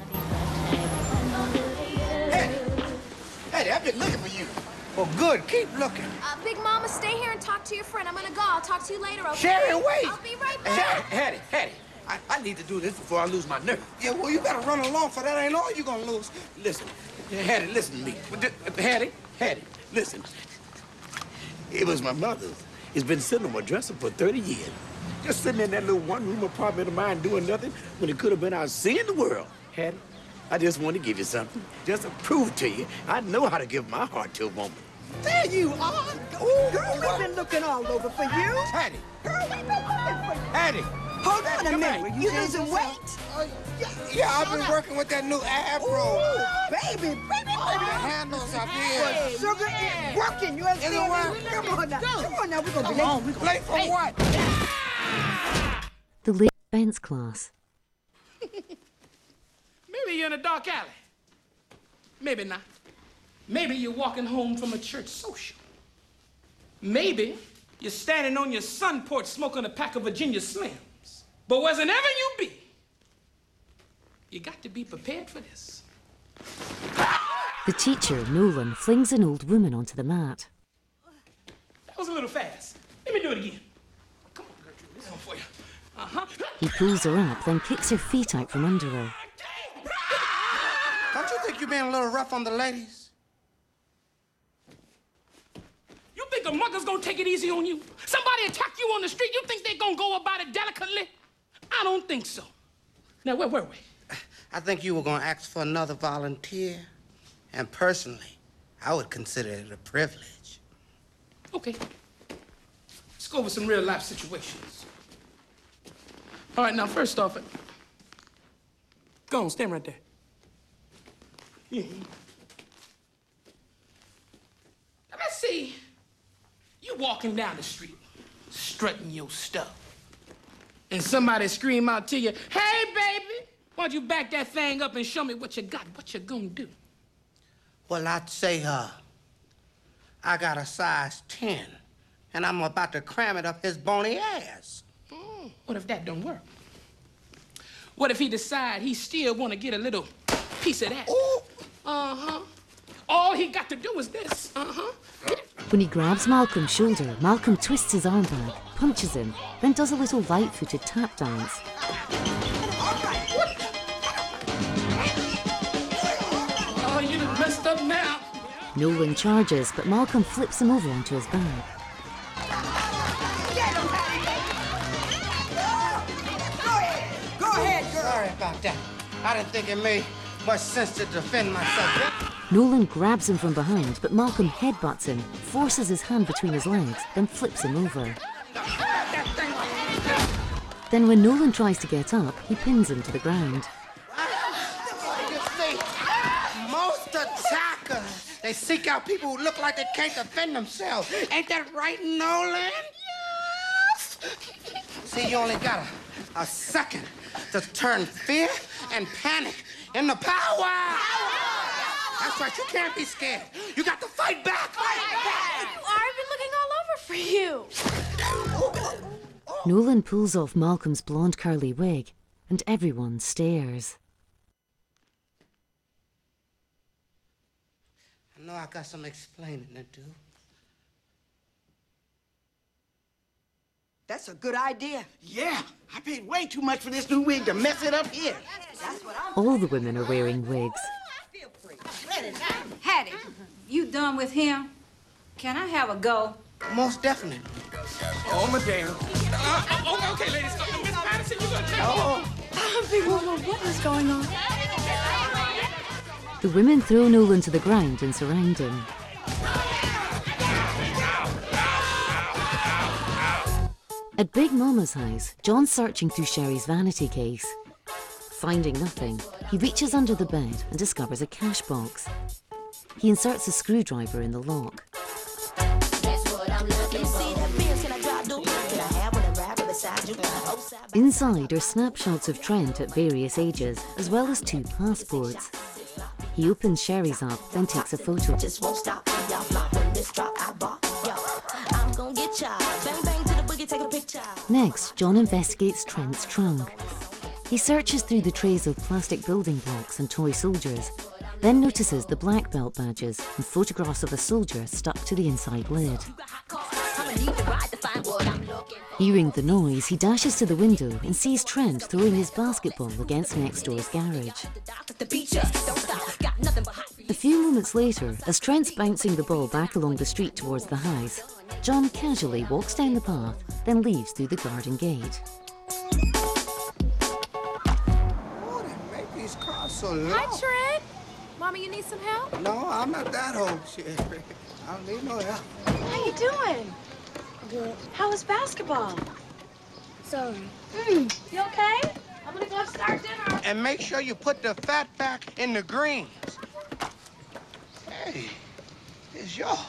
Hey, I've been looking for you. Well, good. Keep looking. Big Mama, stay here and talk to your friend. I'm gonna go. I'll talk to you later, okay? Sherry, wait. I'll be right back. Hattie, I need to do this before I lose my nerve. Yeah, well, you better run along, for that ain't all you're gonna lose. Listen, Hattie, listen to me. Hattie, listen. It was my mother's. It's been sitting on my dresser for 30 years. Just sitting in that little one-room apartment of mine doing nothing when it could have been out seeing the world. Hattie, I just want to give you something. Just to prove to you I know how to give my heart to a woman. There you are. Ooh, girl, we've been looking all over for you. Hattie. Girl, we've been looking for you. Hattie. Hold on a minute. You losing weight? Yeah, I've been working with that new afro. Baby. The handles up here. Sugar is working. You understand? Come on now. We're gonna be late. Late for what? The late fence class. Maybe you're in a dark alley. Maybe not. Maybe you're walking home from a church social. Maybe you're standing on your sun porch smoking a pack of Virginia Slims. But wherever you be, you got to be prepared for this. The teacher, Nolan, flings an old woman onto the mat. That was a little fast. Let me do it again. Come on, Gertrude. This one for you. Uh-huh. He pulls her up, then kicks her feet out from under her. Don't you think you're being a little rough on the ladies? You think a mucker's gonna take it easy on you? Somebody attack you on the street, you think they're gonna go about it delicately? I don't think so. Now, where were we? I think you were gonna ask for another volunteer. And personally, I would consider it a privilege. Okay. Let's go over some real-life situations. All right, now, first off, go on, stand right there. Yeah. Now, let's see. You walking down the street, strutting your stuff, and somebody scream out to you, "Hey, baby, why don't you back that thing up and show me what you got? What you gonna do?" Well, I'd say, I got a size 10, and I'm about to cram it up his bony ass. What if that don't work? What if he decide he still want to get a little piece of that? Ooh. Uh-huh. All he got to do is this. Uh-huh. When he grabs Malcolm's shoulder, Malcolm twists his arm back, punches him, then does a little light-footed tap dance. Oh, you done messed up now. Nolan charges, but Malcolm flips him over onto his back. Go ahead, girl. Sorry about that. I didn't think it made much sense to defend myself. Nolan grabs him from behind, but Malcolm headbutts him, forces his hand between his legs, then flips him over. Then when Nolan tries to get up, he pins him to the ground. You see, most attackers, they seek out people who look like they can't defend themselves. Ain't that right, Nolan? Yes! See, you only got a second to turn fear and panic into power! That's right, you can't be scared. You got to fight back! I've been looking all over for you. Nolan pulls off Malcolm's blonde curly wig, and everyone stares. I know I got some explaining to do. That's a good idea. Yeah, I paid way too much for this new wig to mess it up here. That's what I'm... All the women are wearing wigs. Hattie, you done with him? Can I have a go? Most definitely. Oh, madame. Okay, ladies. Miss Patterson, you gonna take Big Mama, what is going on? The women throw Nolan to the ground and surround him. At Big Mama's house, John's searching through Sherry's vanity case. Finding nothing, he reaches under the bed and discovers a cash box. He inserts a screwdriver in the lock. Inside are snapshots of Trent at various ages, as well as 2 passports. He opens Sherry's up, then takes a photo. Next, John investigates Trent's trunk. He searches through the trays of plastic building blocks and toy soldiers, then notices the black belt badges and photographs of a soldier stuck to the inside lid. Hearing the noise, he dashes to the window and sees Trent throwing his basketball against next door's garage. A few moments later, as Trent's bouncing the ball back along the street towards the house, John casually walks down the path, then leaves through the garden gate. Oh, they make these cars so long. Hi, Trent. Mama, you need some help? No, I'm not that old, Sherry. I don't need no help. How you doing? Good. How was basketball? Sorry. You okay? I'm gonna go start dinner. And make sure you put the fat back in the greens. Hey, it's yours.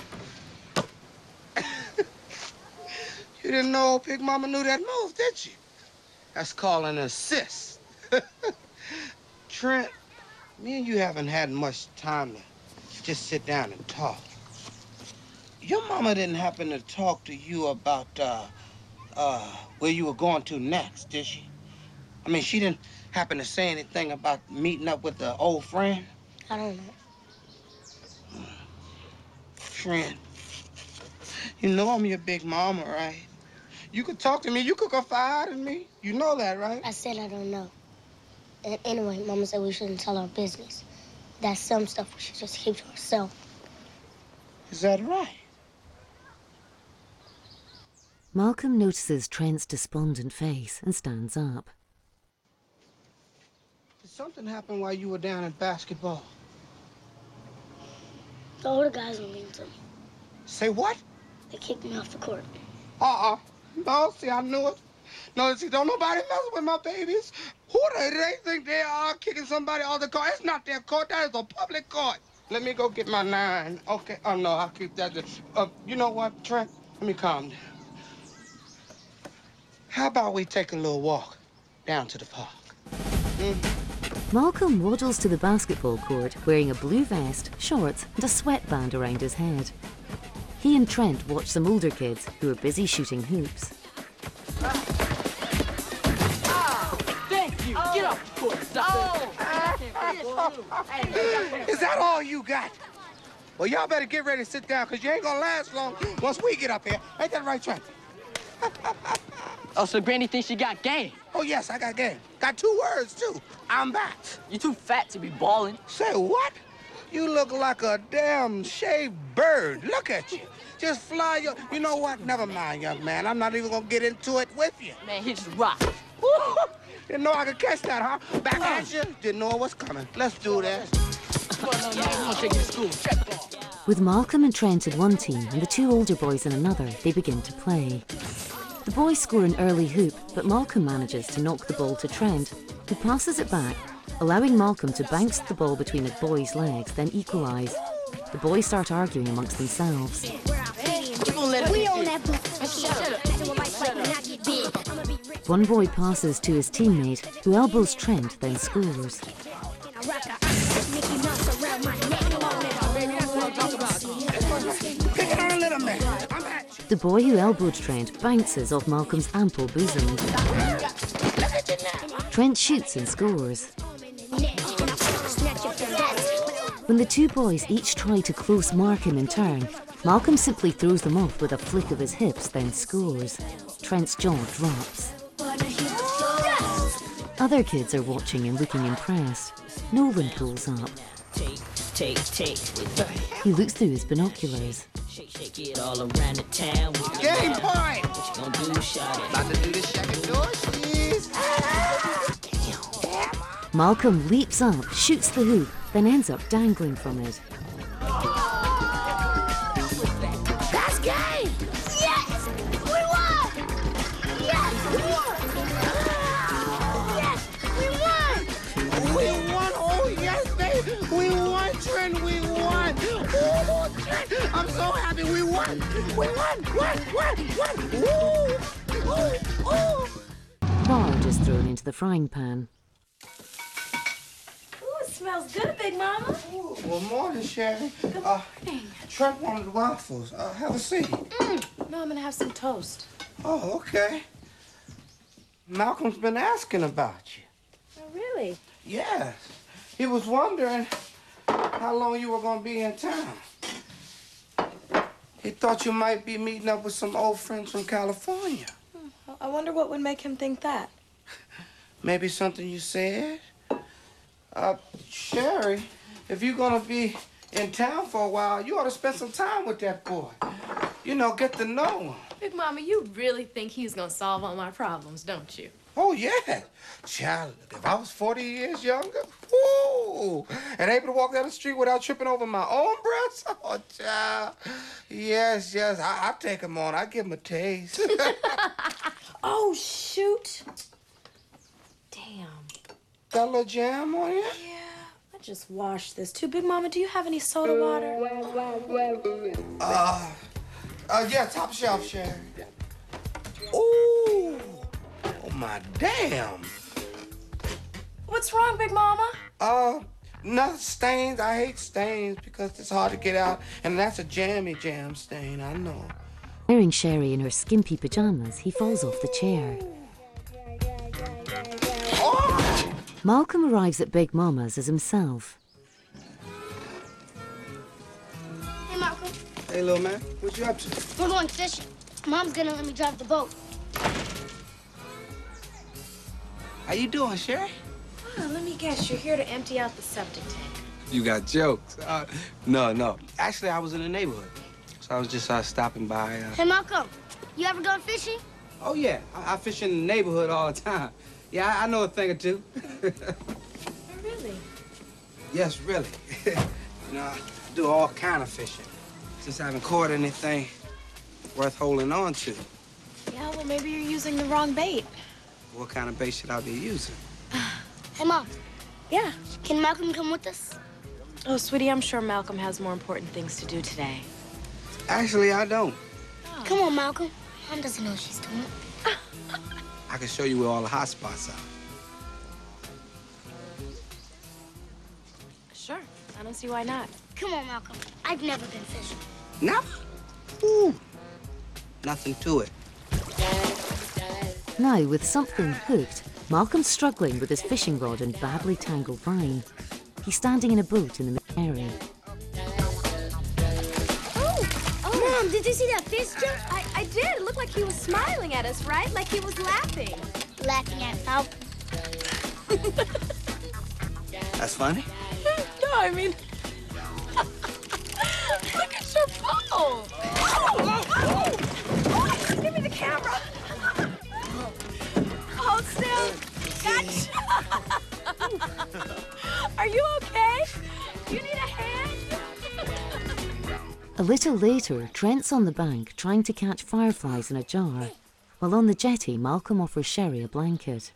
You didn't know Big Mama knew that move, did you? That's called an assist. Trent, me and you haven't had much time to just sit down and talk. Your mama didn't happen to talk to you about, where you were going to next, did she? I mean, she didn't happen to say anything about meeting up with the old friend? I don't know. Friend, you know I'm your big mama, right? You could talk to me, you could confide in me. You know that, right? I said I don't know. And anyway, Mama said we shouldn't tell our business. That's some stuff we should just keep to ourselves. Is that right? Malcolm notices Trent's despondent face and stands up. Did something happen while you were down at basketball? The older guys were mean to me. Say what? They kicked me off the court. No, see, I knew it. No, see, don't nobody mess with my babies. Who do they think they are kicking somebody off the court? It's not their court, that is a public court. Let me go get my 9. Okay, oh no, I'll keep that. You know what, Trent? Let me calm down. How about we take a little walk down to the park? Malcolm waddles to the basketball court wearing a blue vest, shorts, and a sweatband around his head. He and Trent watch some older kids who are busy shooting hoops. Thank you. Get off the court. Is that all you got? Well, y'all better get ready to sit down, because you ain't gonna last long once we get up here. Ain't that right, Trent? Oh, so Granny thinks you got game? Oh, yes, I got game. Got 2 words, too. I'm back. You too fat to be balling. Say what? You look like a damn shaved bird. Look at you. Just fly your... You know what? Never mind, young man. I'm not even gonna get into it with you. Man, he just rock. Didn't know I could catch that, huh? Back at you. Didn't know it was coming. Let's do that. With Malcolm and Trent in one team and the 2 older boys in another, they begin to play. The boys score an early hoop, but Malcolm manages to knock the ball to Trent, who passes it back, allowing Malcolm to bounce the ball between the boys' legs, then equalise. The boys start arguing amongst themselves. One boy passes to his teammate, who elbows Trent, then scores. The boy who elbowed Trent bounces off Malcolm's ample bosom. Trent shoots and scores. When the 2 boys each try to close mark him in turn, Malcolm simply throws them off with a flick of his hips, then scores. Trent's jaw drops. Other kids are watching and looking impressed. Nolan pulls up. He looks through his binoculars. Shake it all around the town. Game point! What you gonna do, shawty? About to do this shack door, please. Malcolm leaps up, shoots the hoop, then ends up dangling from it. That's game! Yes! We won! Yes! We won! Yes! We won! We won! Oh, yes, baby! We won, Trent! We won! Oh, Trent! I'm so happy we won! We won! Woo! Woo! Woo! Lard is thrown into the frying pan. Ooh, it smells good, Big Mama. Ooh, well, morning, Sherry. Good morning. Trent wanted waffles. Have a seat. No, I'm gonna have some toast. Oh, okay. Malcolm's been asking about you. Oh, really? Yes. He was wondering how long you were going to be in town. He thought you might be meeting up with some old friends from California. I wonder what would make him think that. Maybe something you said? Sherry, if you're going to be in town for a while, you ought to spend some time with that boy. You know, get to know him. Big Mama, you really think he's gonna solve all my problems, don't you? Oh, yeah. Child, if I was 40 years younger, woo, and able to walk down the street without tripping over my own breasts, oh, child. Yes, I'd take him on. I'd give him a taste. Oh, shoot. Damn. Got a little jam on you? Yeah, I just washed this too. Big Mama, do you have any soda water? Yeah, top shelf, Sherry. Ooh. Oh, my damn. What's wrong, Big Mama? Nothing. Stains. I hate stains because it's hard to get out, and that's a jammy jam stain, I know. Wearing Sherry in her skimpy pajamas, he falls off the chair. Oh! Malcolm arrives at Big Mama's as himself. Hey, Malcolm. Hey, little man, what you up to? We're going fishing. Mom's gonna let me drive the boat. How you doing, Sherry? Oh, let me guess, you're here to empty out the septic tank. You got jokes. No. Actually, I was in the neighborhood. So I was just stopping by. Hey, Malcolm, you ever gone fishing? Oh, yeah. I fish in the neighborhood all the time. Yeah, I know a thing or two. Oh, really? Yes, really. You know, I do all kind of fishing. Just haven't caught anything worth holding on to. Yeah, well, maybe you're using the wrong bait. What kind of bait should I be using? Hey, Mom. Yeah? Can Malcolm come with us? Oh, sweetie, I'm sure Malcolm has more important things to do today. Actually, I don't. Oh. Come on, Malcolm. Mom doesn't know what she's doing. I can show you where all the hot spots are. Sure. I don't see why not. Come on, Malcolm. I've never been fishing. Never? Ooh. Nothing to it. Now, with something hooked, Malcolm's struggling with his fishing rod and badly tangled line. He's standing in a boat in the area. Oh, Mom, did you see that fish jump? I did. It looked like he was smiling at us, right? Like he was laughing. Laughing at Falcon. That's funny? No, I mean... Look at your bowl. Oh, give me the camera. Hold still. Gotcha. Are you okay? You need a hand? A little later, Trent's on the bank trying to catch fireflies in a jar, while on the jetty, Malcolm offers Sherry a blanket.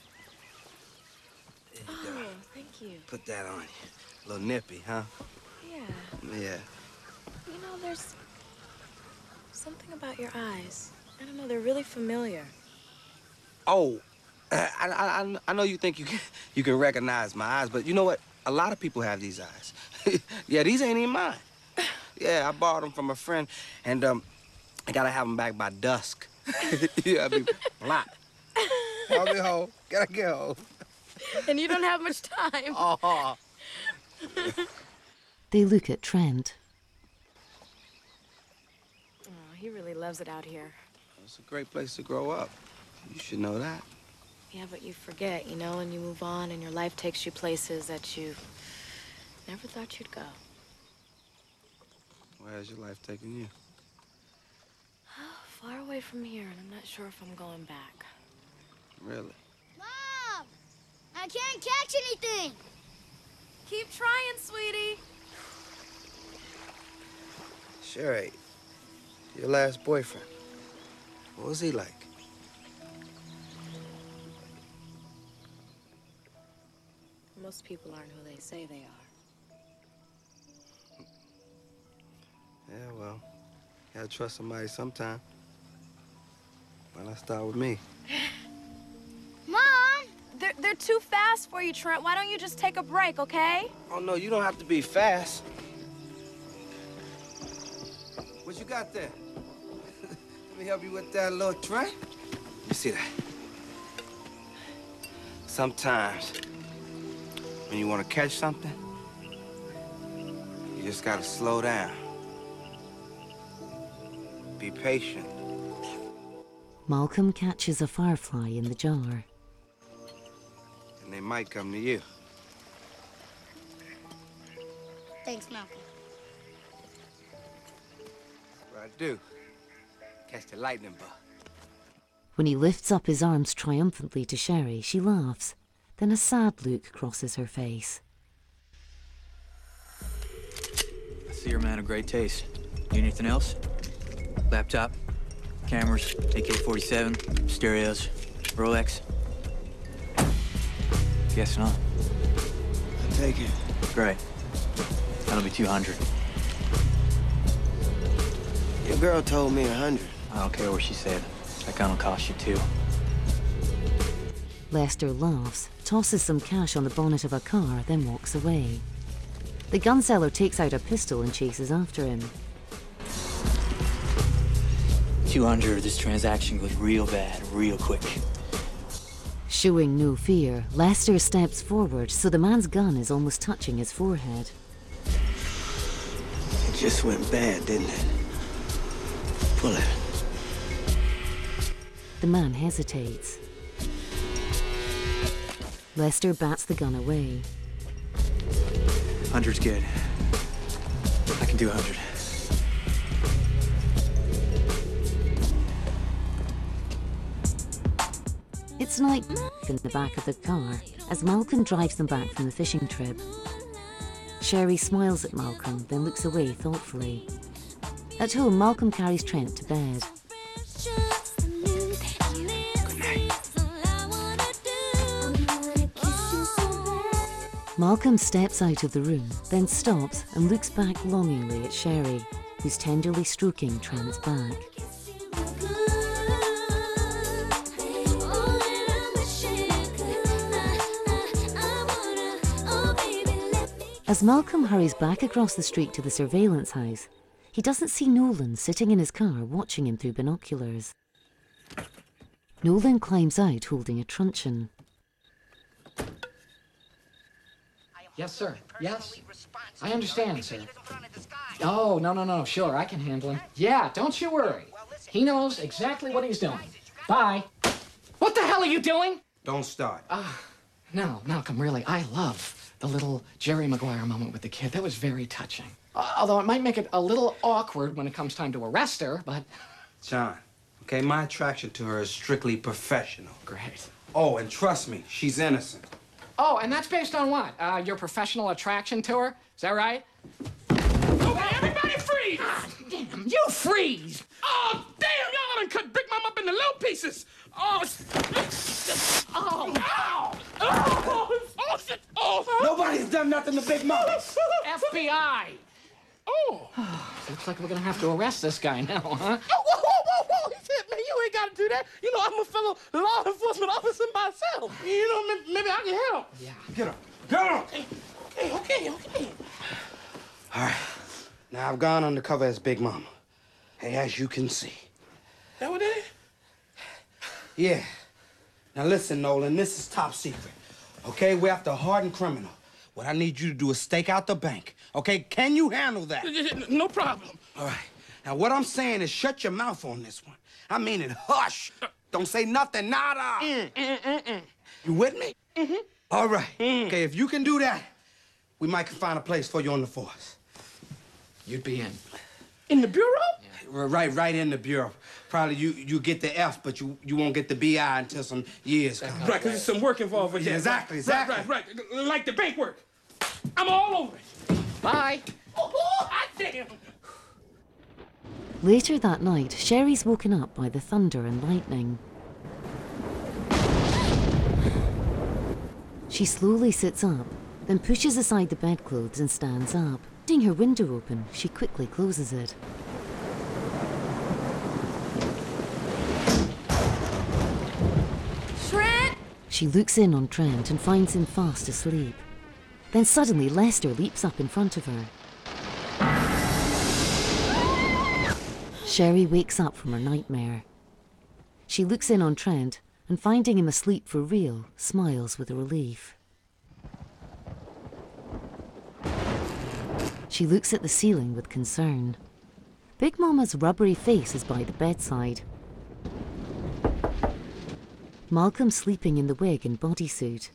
Oh, thank you. Put that on you. A little nippy, huh? Yeah. Yeah. You know, there's something about your eyes. I don't know, they're really familiar. Oh, I know you think you can recognize my eyes, but you know what? A lot of people have these eyes. Yeah, these ain't even mine. Yeah, I borrowed them from a friend, and I gotta have them back by dusk. Yeah, I mean, blop. I'll be home. Gotta get home. And you don't have much time. Oh. They look at Trent. Oh, he really loves it out here. It's a great place to grow up. You should know that. Yeah, but you forget, you know, and you move on and your life takes you places that you never thought you'd go. Where's your life taking you? Far away from here, and I'm not sure if I'm going back. Really? Mom! I can't catch anything! Keep trying, sweetie. Sherry, your last boyfriend, what was he like? Most people aren't who they say they are. Yeah, well, you gotta trust somebody sometime. Why not start with me? Mom! They're too fast for you, Trent. Why don't you just take a break, okay? Oh, no, you don't have to be fast. What you got there? Let me help you with that little tray. Let me see that. Sometimes, when you want to catch something, you just gotta slow down. Be patient. Malcolm catches a firefly in the jar. And they might come to you. Thanks, Malcolm. What I do? Catch the lightning bug. When he lifts up his arms triumphantly to Sherry, she laughs. Then a sad look crosses her face. I see you're a man of great taste. Need anything else? Laptop, cameras, AK-47, stereos, Rolex. Guess not. I'll take it. Great. That'll be 200. Your girl told me 100. I don't care what she said. That gun will cost you 2. Lester laughs, tosses some cash on the bonnet of a car, then walks away. The gun seller takes out a pistol and chases after him. 200, this transaction goes real bad, real quick. Showing no fear, Lester steps forward so the man's gun is almost touching his forehead. It just went bad, didn't it? Pull it. The man hesitates. Lester bats the gun away. 100's good. I can do 100. It's night in the back of the car as Malcolm drives them back from the fishing trip. Sherry smiles at Malcolm, then looks away thoughtfully. At home, Malcolm carries Trent to bed. Malcolm steps out of the room, then stops and looks back longingly at Sherry, who's tenderly stroking Trent's back. As Malcolm hurries back across the street to the surveillance house, he doesn't see Nolan sitting in his car watching him through binoculars. Nolan climbs out holding a truncheon. Yes, sir. Yes. I understand, sir. Oh, no. Sure, I can handle him. Yeah, don't you worry. He knows exactly what he's doing. Bye. What the hell are you doing? Don't start. No, Malcolm, really, I love the little Jerry Maguire moment with the kid. That was very touching. Although it might make it a little awkward when it comes time to arrest her, but... John, okay, my attraction to her is strictly professional. Great. Oh, and trust me, she's innocent. Oh, and that's based on what? Your professional attraction to her? Is that right? Okay, everybody freeze! Damn, you freeze! Oh, damn, y'all done cut Big Mom up into little pieces! Oh, shit! Oh! Nobody's done nothing to Big Mom. FBI! Oh! Looks like we're gonna have to arrest this guy now, huh? Whoa! He said, man, you ain't gotta do that. You know, I'm a fellow law enforcement officer myself. You know, maybe I can help. Yeah. Get up. Get up. Okay. All right. Now, I've gone undercover as Big Mama. Hey, as you can see. That what it is? Yeah. Now, listen, Nolan, this is top secret. Okay? We're after a hardened criminal. What I need you to do is stake out the bank. Okay? Can you handle that? No problem. All right. Now, what I'm saying is shut your mouth on this one. I mean it. Hush. Don't say nothing. Nada. You with me? Mm-hmm. All right. Okay, if you can do that, we might can find a place for you on the force. You'd be in. In the bureau? Right in the bureau. Probably you get the F, but you won't get the BI until some years come. Right, because there's some work involved with that. Exactly. Right. Like the bank work. I'm all over it. Bye. Oh, hot damn. Later that night, Sherry's woken up by the thunder and lightning. She slowly sits up, then pushes aside the bedclothes and stands up. Seeing her window open, she quickly closes it. Trent! She looks in on Trent and finds him fast asleep. Then suddenly Lester leaps up in front of her. Sherry wakes up from her nightmare. She looks in on Trent and, finding him asleep for real, smiles with relief. She looks at the ceiling with concern. Big Mama's rubbery face is by the bedside. Malcolm's sleeping in the wig and bodysuit.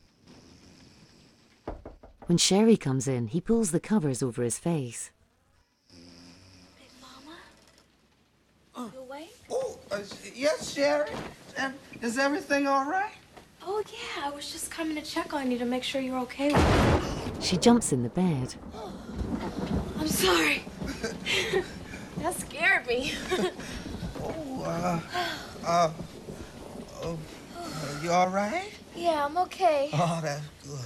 When Sherry comes in, he pulls the covers over his face. Big Mama? You awake? Oh, yes, Sherry. Is everything all right? Oh, yeah. I was just coming to check on you to make sure you're okay with it. She jumps in the bed. I'm sorry. That scared me. You all right? Yeah, I'm okay. Oh, that's good.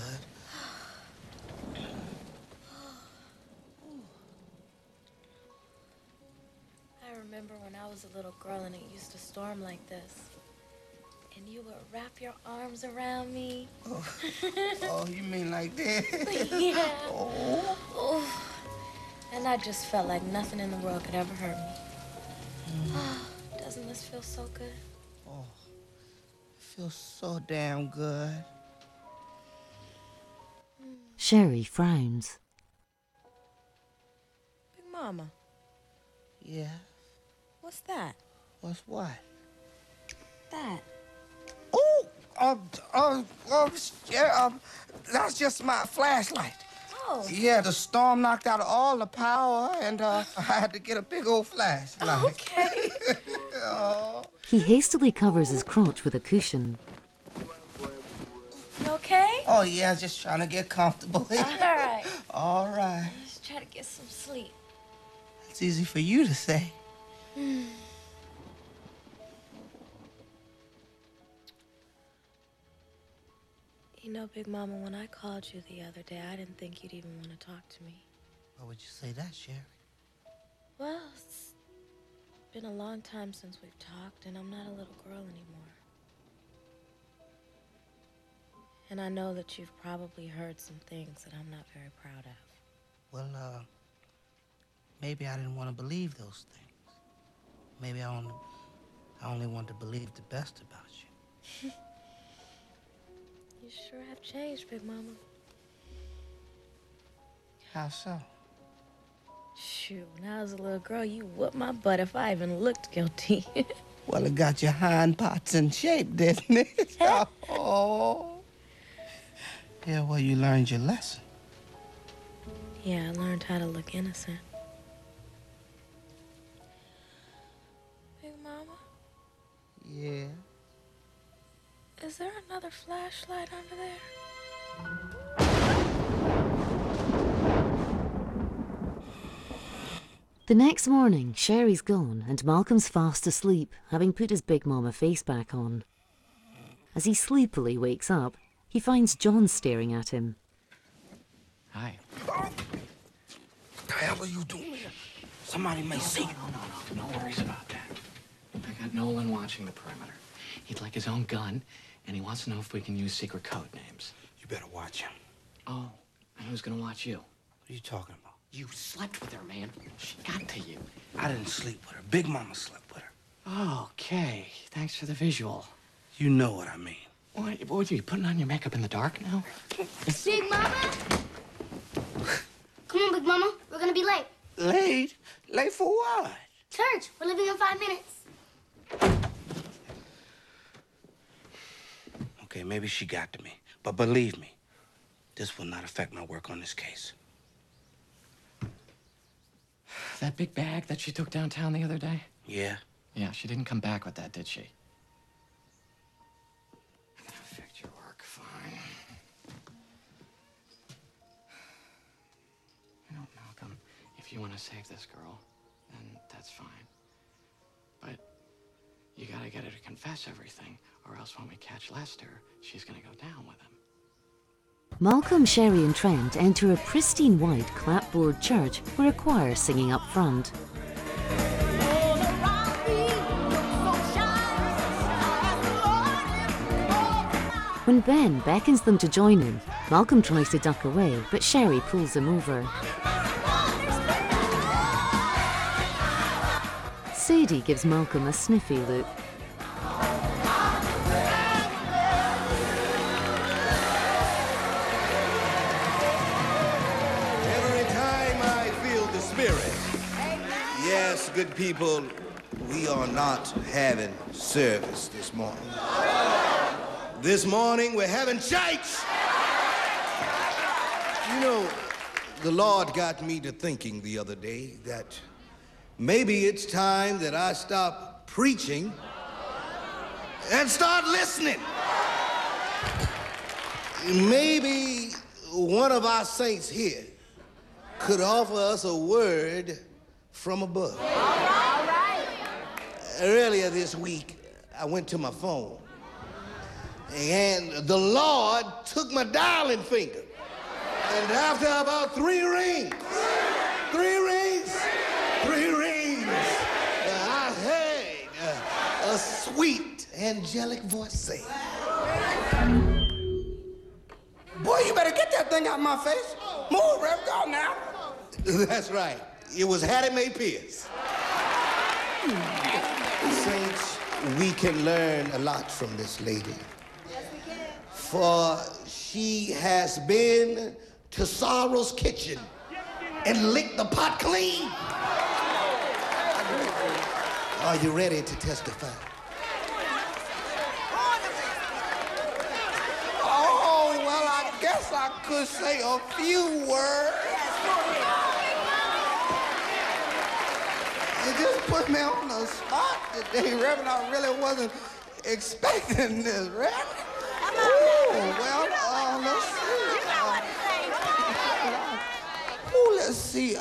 I remember when I was a little girl and it used to storm like this. And you would wrap your arms around me. Oh, you mean like that? Yeah. Oh. Oh. And I just felt like nothing in the world could ever hurt me. Doesn't this feel so good? Oh, it feels so damn good. Sherry frowns. Big Mama, Yeah. what's that? What's what? That. Yeah, that's just my flashlight. Oh. Yeah, the storm knocked out all the power, and I had to get a big old flashlight. Okay. Oh. He hastily covers his crotch with a cushion. You okay? Oh, yeah, just trying to get comfortable. All right. All right. Let's try to get some sleep. It's easy for you to say. You know, Big Mama, when I called you the other day, I didn't think you'd even want to talk to me. Why would you say that, Sherry? Well, it's been a long time since we've talked, and I'm not a little girl anymore. And I know that you've probably heard some things that I'm not very proud of. Well, maybe I didn't want to believe those things. Maybe I only wanted to believe the best about you. You sure have changed, Big Mama. How so? Shoot, when I was a little girl, you whooped my butt if I even looked guilty. Well, it got your hind parts in shape, didn't it? Oh. Yeah, well, you learned your lesson. Yeah, I learned how to look innocent. Big Mama, Yeah. is there another flashlight under there? The next morning, Sherry's gone and Malcolm's fast asleep, having put his Big Mama face back on. As he sleepily wakes up, he finds John staring at him. Hi. What the hell are you doing here? Somebody may see you. No worries about that. I got Nolan watching the perimeter. He'd like his own gun, and he wants to know if we can use secret code names. You better watch him. Oh, and who's gonna watch you? What are you talking about? You slept with her, man. She got to you. I didn't sleep with her. Big Mama slept with her. Okay, thanks for the visual. You know what I mean. What are you putting on your makeup in the dark now? Big Mama? Come on, Big Mama. We're gonna be late. Late? Late for what? Church. We're leaving in 5 minutes. Okay, maybe she got to me. But believe me, this will not affect my work on this case. That big bag that she took downtown the other day? Yeah. Yeah, she didn't come back with that, did she? Affect your work, fine. You know, Malcolm, if you want to save this girl, then that's fine. But you gotta get her to confess everything, or else when we catch Lester, she's gonna go down with him. Malcolm, Sherry and Trent enter a pristine white clapboard church where a choir singing up front. When Ben beckons them to join him, Malcolm tries to duck away, but Sherry pulls him over. Sadie gives Malcolm a sniffy look. Yes, good people, we are not having service this morning. This morning, we're having church. You know, the Lord got me to thinking the other day that maybe it's time that I stop preaching and start listening. Maybe one of our saints here could offer us a word from above. All right. Earlier this week, I went to my phone, and the Lord took my dialing finger. And after about three rings, I heard a sweet, angelic voice say, "Boy, you better get that thing out of my face. Move, Rev, go now." That's right. It was Hattie Mae Pierce. Saints, we can learn a lot from this lady. Yes, we can. For she has been to Sorrow's kitchen and licked the pot clean. Are you ready to testify? Oh, well, I guess I could say a few words. You just put me on the spot today, Reverend. I really wasn't expecting this, Reverend. Well, let's see. Let's see.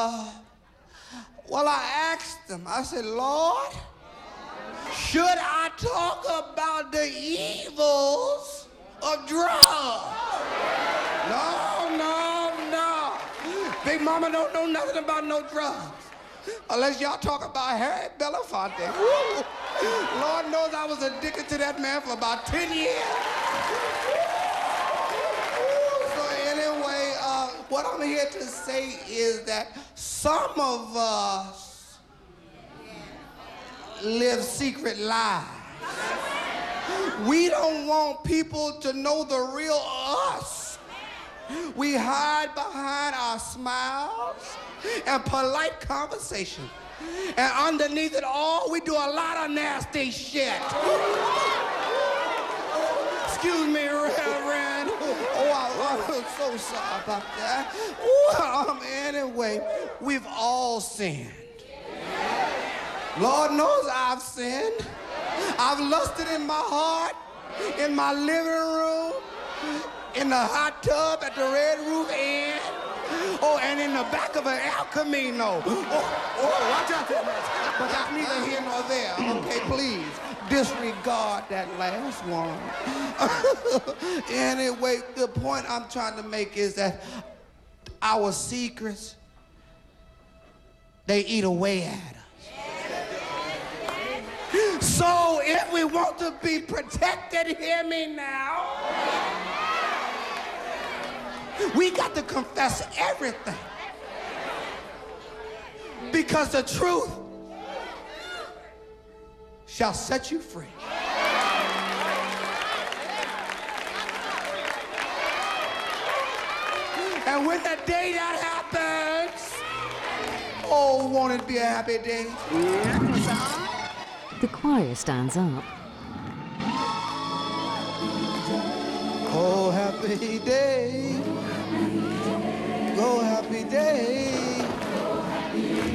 Well, I asked him. I said, "Lord, should I talk about the evils of drugs?" No. Big Mama don't know nothing about no drugs. Unless y'all talk about Harry Belafonte. Woo. Lord knows I was addicted to that man for about 10 years. So anyway, what I'm here to say is that some of us live secret lives. We don't want people to know the real us. We hide behind our smiles and polite conversation. And underneath it all, we do a lot of nasty shit. Excuse me, Reverend. Oh, I'm so sorry about that. Anyway, we've all sinned. Lord knows I've sinned. I've lusted in my heart, in my living room, in the hot tub at the Red Roof Inn. Oh, and in the back of an El Camino. Watch out there. But that's neither here nor there. Okay, please disregard that last one. Anyway, the point I'm trying to make is that our secrets, they eat away at us. So if we want to be protected, hear me now, we got to confess everything. Because the truth shall set you free. And when the day that happens, oh, won't it be a happy day? The choir stands up. Oh, happy day. Oh, happy day.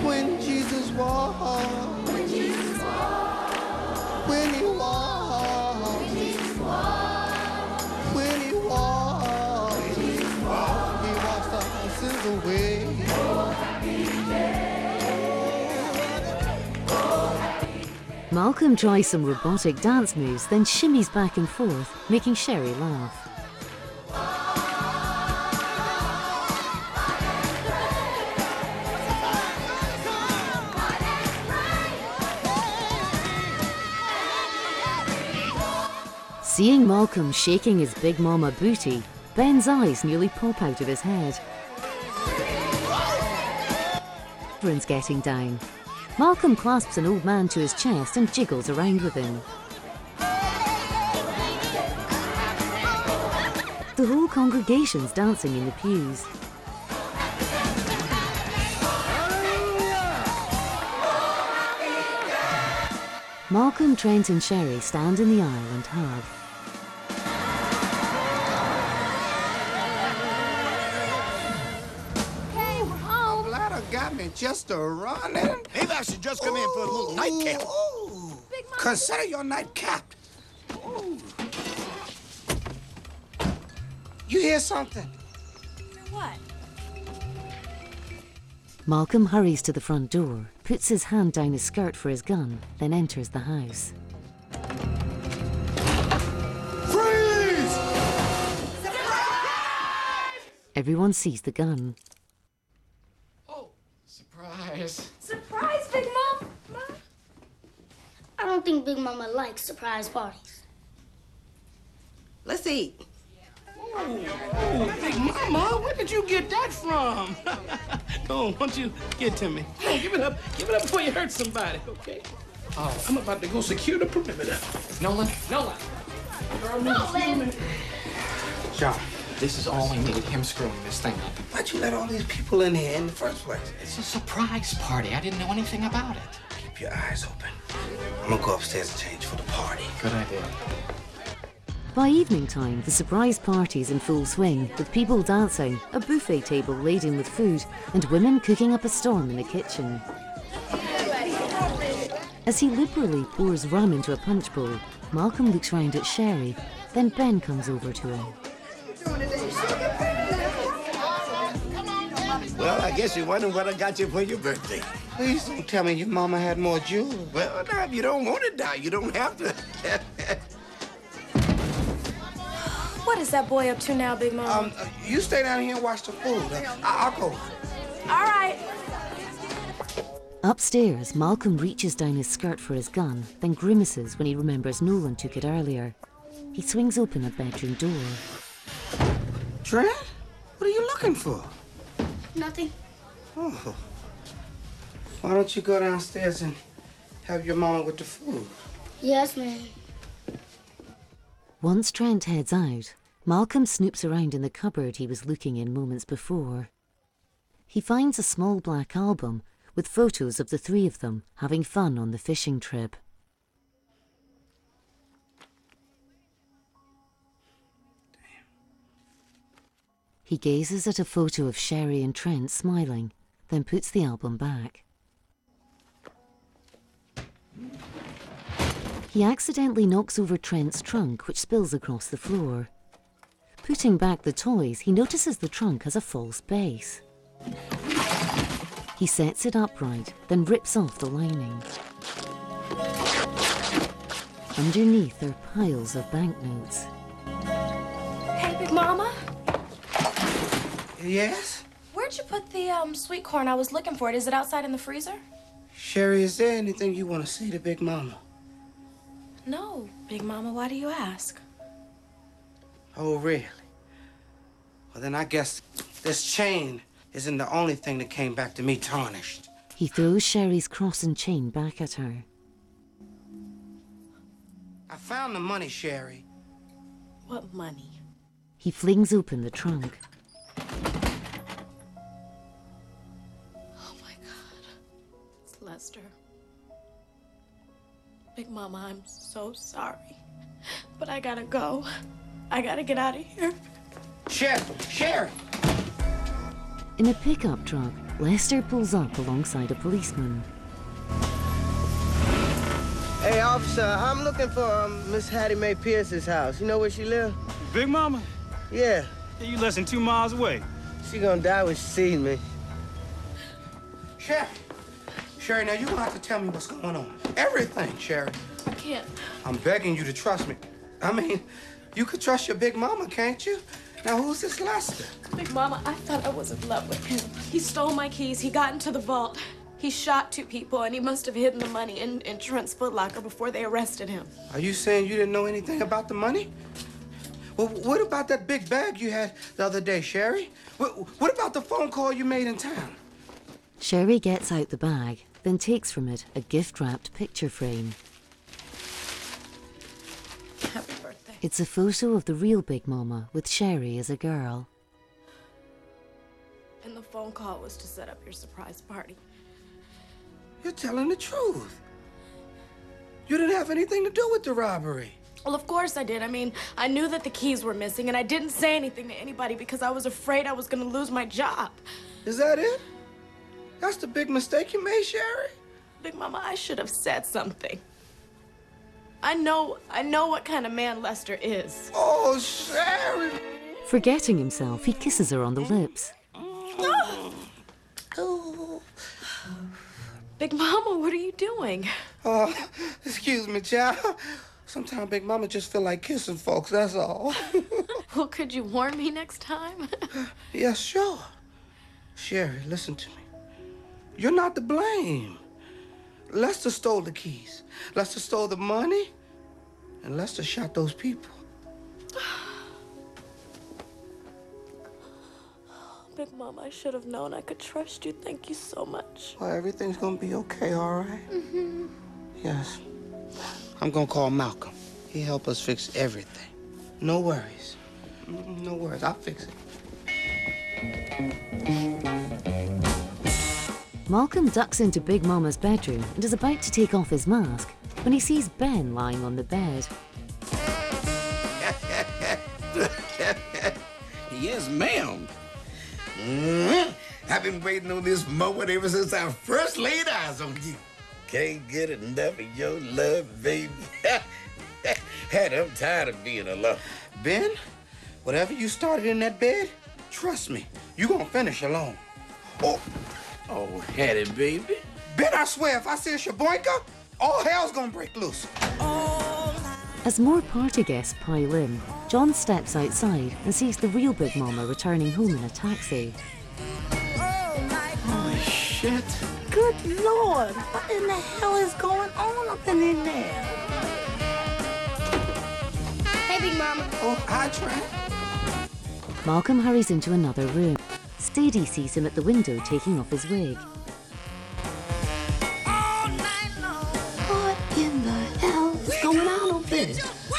When Jesus walked. When Jesus walked. When he walked. When Jesus walked. When he walked. When Jesus walked. He washed our sins away. Oh, happy day. Oh, happy day. Malcolm tries some robotic dance moves, then shimmies back and forth, making Sherry laugh. Seeing Malcolm shaking his Big Mama booty, Ben's eyes nearly pop out of his head. Everyone's getting down. Malcolm clasps an old man to his chest and jiggles around with him. The whole congregation's dancing in the pews. Malcolm, Trent and Sherry stand in the aisle and hug. Hey, we're home. Ladder got me just a running. Maybe I should just come in for a little nightcap. Consider your nightcap. Ooh. You hear something? What? Malcolm hurries to the front door, puts his hand down his skirt for his gun, then enters the house. Freeze! Everyone sees the gun. Oh, surprise. Surprise, Big Mom? I don't think Big Mama likes surprise parties. Let's eat. Oh, Big Mama, where did you get that from? Go on, why don't you get to me? Come on, give it up before you hurt somebody, okay? Oh, I'm about to go secure the perimeter. Nolan. John. This is all we needed, him screwing this thing up. Why'd you let all these people in here in the first place? It's a surprise party. I didn't know anything about it. Keep your eyes open. I'm gonna go upstairs and change for the party. Good idea. By evening time, the surprise party's in full swing, with people dancing, a buffet table laden with food, and women cooking up a storm in the kitchen. As he liberally pours rum into a punch bowl, Malcolm looks round at Sherry, then Ben comes over to him. Well, I guess you're wondering what I got you for your birthday. Please don't tell me your mama had more jewelry. Well, now, if you don't want it now, you don't have to. What is that boy up to now, Big Mom? You stay down here and watch the food. I'll go. All right. Upstairs, Malcolm reaches down his skirt for his gun, then grimaces when he remembers Nolan took it earlier. He swings open a bedroom door. Trent? What are you looking for? Nothing. Oh. Why don't you go downstairs and help your mama with the food? Yes, ma'am. Once Trent heads out, Malcolm snoops around in the cupboard he was looking in moments before. He finds a small black album with photos of the three of them having fun on the fishing trip. He gazes at a photo of Sherry and Trent smiling, then puts the album back. He accidentally knocks over Trent's trunk, which spills across the floor. Putting back the toys, he notices the trunk has a false base. He sets it upright, then rips off the lining. Underneath are piles of banknotes. Hey, Big Mama? Yes? Where'd you put the sweet corn? I was looking for it. Is it outside in the freezer? Sherry, is there anything you want to say to Big Mama? No, Big Mama. Why do you ask? Oh, really? Well, then I guess this chain isn't the only thing that came back to me tarnished. He throws Sherry's cross and chain back at her. I found the money, Sherry. What money? He flings open the trunk. Oh, my God. It's Lester. Big Mama, I'm so sorry. But I gotta go. I gotta get out of here. Sherry! In a pickup truck, Lester pulls up alongside a policeman. Hey, officer, I'm looking for Miss Hattie Mae Pierce's house. You know where she lives? Big Mama? Yeah. You less than 2 miles away. She gonna die when she sees me. Sherry, now you gonna have to tell me what's going on. Everything, Sherry. I can't. I'm begging you to trust me. I mean, you could trust your big mama, can't you? Now, who's this Lester? Big Mama, I thought I was in love with him. He stole my keys. He got into the vault. He shot 2 people, and he must have hidden the money in Trent's footlocker before they arrested him. Are you saying you didn't know anything about the money? Well, what about that big bag you had the other day, Sherry? What about the phone call you made in town? Sherry gets out the bag, then takes from it a gift-wrapped picture frame. Happy birthday. It's a photo of the real Big Mama with Sherry as a girl. And the phone call was to set up your surprise party. You're telling the truth. You didn't have anything to do with the robbery. Well, of course I did. I mean, I knew that the keys were missing, and I didn't say anything to anybody because I was afraid I was going to lose my job. Is that it? That's the big mistake you made, Sherry? Big Mama, I should have said something. I know what kind of man Lester is. Oh, Sherry! Forgetting himself, he kisses her on the lips. Oh. Big Mama, what are you doing? Excuse me, child. Sometimes Big Mama just feel like kissing folks, that's all. Well, could you warn me next time? Yeah, sure. Sherry, listen to me. You're not to blame. Lester stole the keys. Lester stole the money. And Lester shot those people. Big Mama, I should have known I could trust you. Thank you so much. Well, everything's gonna be okay, all right? Mm-hmm. Yes. I'm gonna call Malcolm. He'll help us fix everything. No worries. No worries, I'll fix it. Malcolm ducks into Big Mama's bedroom and is about to take off his mask when he sees Ben lying on the bed. Yes, ma'am. I've been waiting on this moment ever since I first laid eyes on you. Can't get enough of your love, baby. I'm tired of being alone. Ben, whatever you started in that bed, trust me, you're gonna finish alone. Oh, Hattie, baby. Ben, I swear, if I see a shaboinka, all hell's gonna break loose. As more party guests pile in, John steps outside and sees the real Big Mama returning home in a taxi. Holy shit. Good Lord, what in the hell is going on up in there? Hey, Big Mama. Oh, hi, Trent. Malcolm hurries into another room. Sadie sees him at the window taking off his wig. What in the hell is going on up there?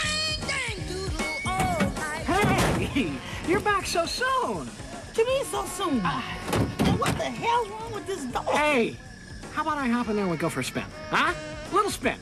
Hey, you're back so soon. What you mean so soon? And what the hell's wrong with this dog? Hey, how about I hop in there and we go for a spin? Huh? Little spin.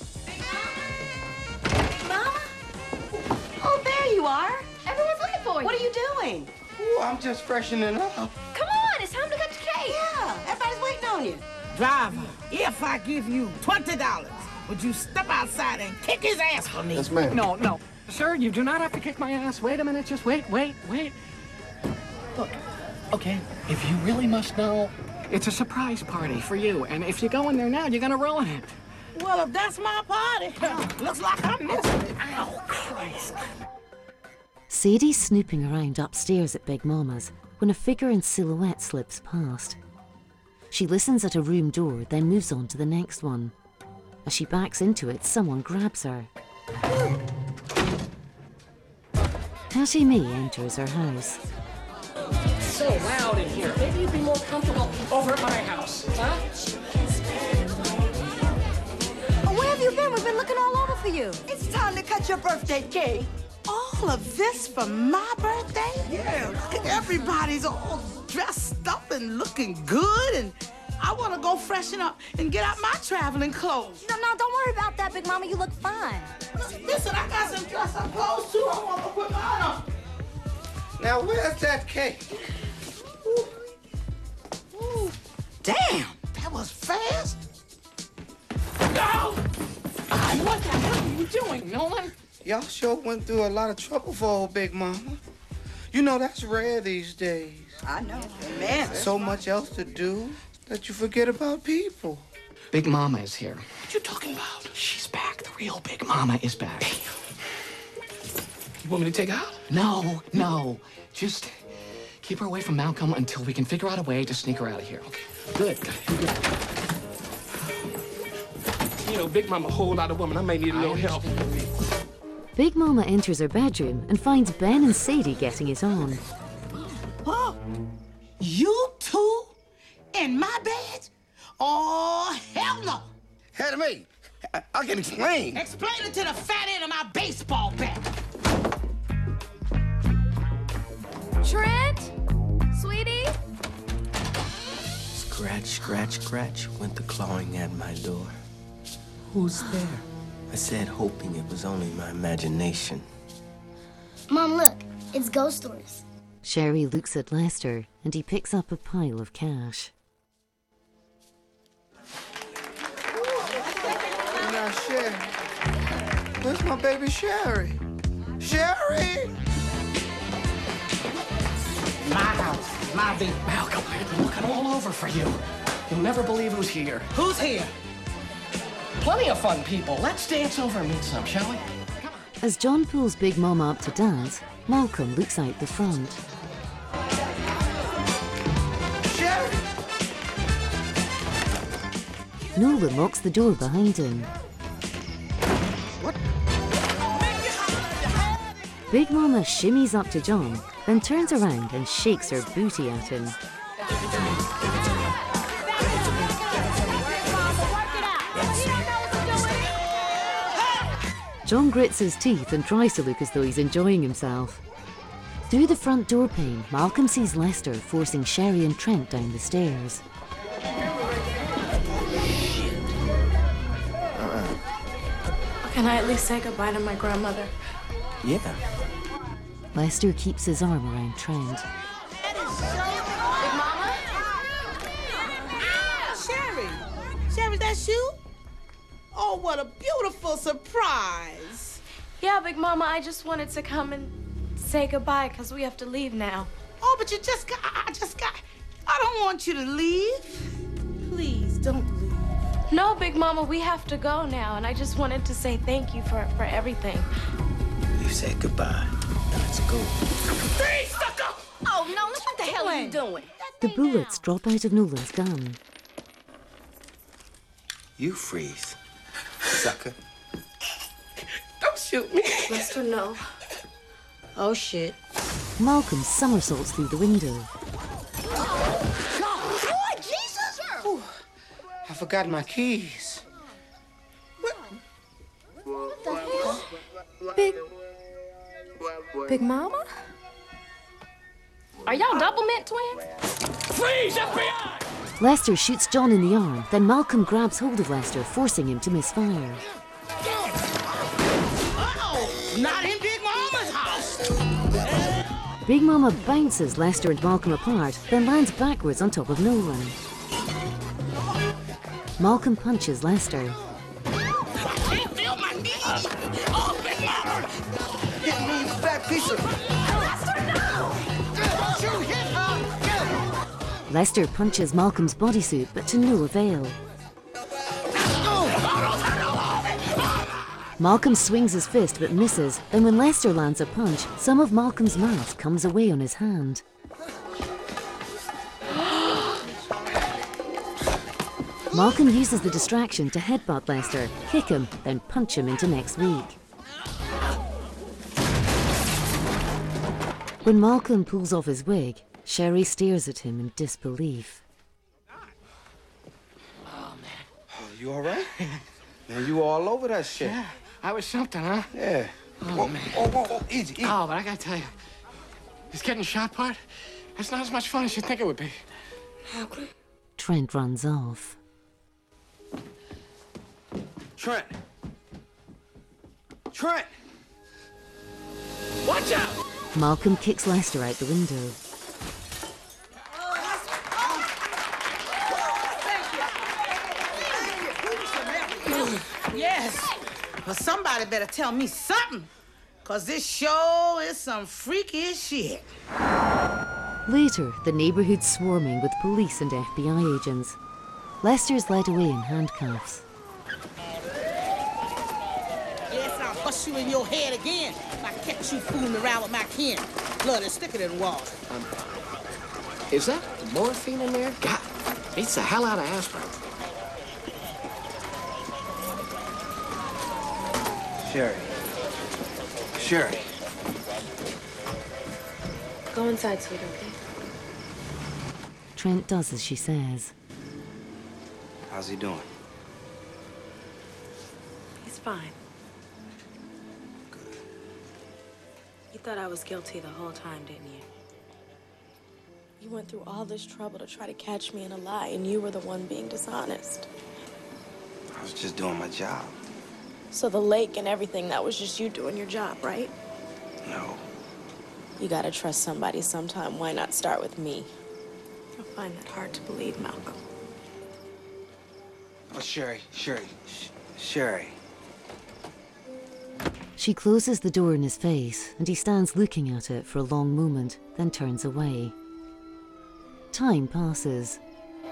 Mama? Oh, there you are. Everyone's looking for you. What are you doing? Ooh, I'm just freshening up. Come on, it's time to cut the cake. Yeah, everybody's waiting on you. Driver, if I give you $20, would you step outside and kick his ass for me? Yes, ma'am. No. Sir, you do not have to kick my ass. Wait a minute, just wait. Look, okay, if you really must know, it's a surprise party for you, and if you go in there now, you're gonna ruin it. Well, if that's my party, looks like I'm missing it. Oh, Christ. Sadie's snooping around upstairs at Big Mama's when a figure in silhouette slips past. She listens at a room door, then moves on to the next one. As she backs into it, someone grabs her. Hattie Mae enters her house. So loud in here. Maybe you'd be more comfortable over at my house, huh? Where have you been? We've been looking all over for you. It's time to cut your birthday cake. All of this for my birthday? Yeah. Everybody's all dressed up and looking good, and I want to go freshen up and get out my traveling clothes. No, don't worry about that, Big Mama. You look fine. Listen, I got some dress-up clothes, too. I want to put mine on. Now, where's that cake? Ooh. Damn, that was fast. No! What the hell are you doing, Nolan? Y'all sure went through a lot of trouble for old Big Mama. You know, that's rare these days. I know. Man. So much else to do that you forget about people. Big Mama is here. What you talking about? She's back. The real Big Mama is back. You want me to take her out? No, no. Just keep her away from Malcolm until we can figure out a way to sneak her out of here. Okay. Good. You know, Big Mama a whole lot of woman. I may need a little help. Big Mama enters her bedroom and finds Ben and Sadie getting it on. Huh? You two in my bed? Oh, hell no. Hattie Mae, I can explain. Explain it to the fat end of my baseball bat. Trent? Sweetie? Scratch, scratch, scratch went the clawing at my door. Who's there? I said, hoping it was only my imagination. Mom, look. It's ghost stories. Sherry looks at Lester and he picks up a pile of cash. Now, Sherry. Where's my baby Sherry? Sherry! My house, my big Malcolm. I've been looking all over for you. You'll never believe who's here. Who's here? Plenty of fun people. Let's dance over and meet some, shall we? As John pulls Big Mama up to dance, Malcolm looks out the front. Sherry! Nolan locks the door behind him. What? Big Mama shimmies up to John, then turns around and shakes her booty at him. John grits his teeth and tries to look as though he's enjoying himself. Through the front door pane, Malcolm sees Lester forcing Sherry and Trent down the stairs. Can I at least say goodbye to my grandmother? Yeah. Lester keeps his arm around Trent. Sherry, that's you? Oh, what a beautiful surprise. Yeah, Big Mama, I just wanted to come and say goodbye because we have to leave now. Oh, but I don't want you to leave. Please, don't leave. No, Big Mama, we have to go now, and I just wanted to say thank you for everything. You said goodbye. Let's go. Freeze, sucker! Oh, no, what the hell are you doing? The bullets drop out of Nolan's gun. You freeze, sucker. Don't shoot me. Lester, no. Oh, shit. Malcolm somersaults through the window. Lord Jesus! Ooh, I forgot my keys. What the hell? Big Mama? Are y'all double mint twins? Freeze, FBI! Lester shoots John in the arm, then Malcolm grabs hold of Lester, forcing him to misfire. Uh-oh! Not in Big Mama's house! Big Mama bounces Lester and Malcolm apart, then lands backwards on top of Nolan. Malcolm punches Lester. I can't feel my knees! Oh, Big Mama! Hit me, you fat piece of... Lester, no! Don't you hit her! Lester punches Malcolm's bodysuit, but to no avail. Malcolm swings his fist but misses. Then when Lester lands a punch, some of Malcolm's mask comes away on his hand. Malcolm uses the distraction to headbutt Lester, kick him, then punch him into next week. When Malcolm pulls off his wig, Sherry stares at him in disbelief. Oh, you all right? Man, you all over that shit. Yeah, I was something, huh? Yeah. Oh, man. Oh, easy. Oh, but I gotta tell you, this getting shot part, that's not as much fun as you think it would be. Trent runs off. Trent! Trent! Watch out! Malcolm kicks Lester out the window. Well, somebody better tell me something, because this show is some freaky shit. Later, the neighborhood's swarming with police and FBI agents. Lester's led away in handcuffs. Yes, I'll bust you in your head again if I catch you fooling around with my kin. Blood is thicker than water. Is that morphine in there? God, it's the hell out of aspirin. Sherry. Go inside, sweetie, okay? Trent does as she says. How's he doing? He's fine. You thought I was guilty the whole time, didn't you? You went through all this trouble to try to catch me in a lie, and you were the one being dishonest. I was just doing my job. So the lake and everything, that was just you doing your job, right? No. You gotta trust somebody sometime. Why not start with me? I find that hard to believe, Malcolm. Oh, Sherry. She closes the door in his face, and he stands looking at it for a long moment, then turns away. Time passes.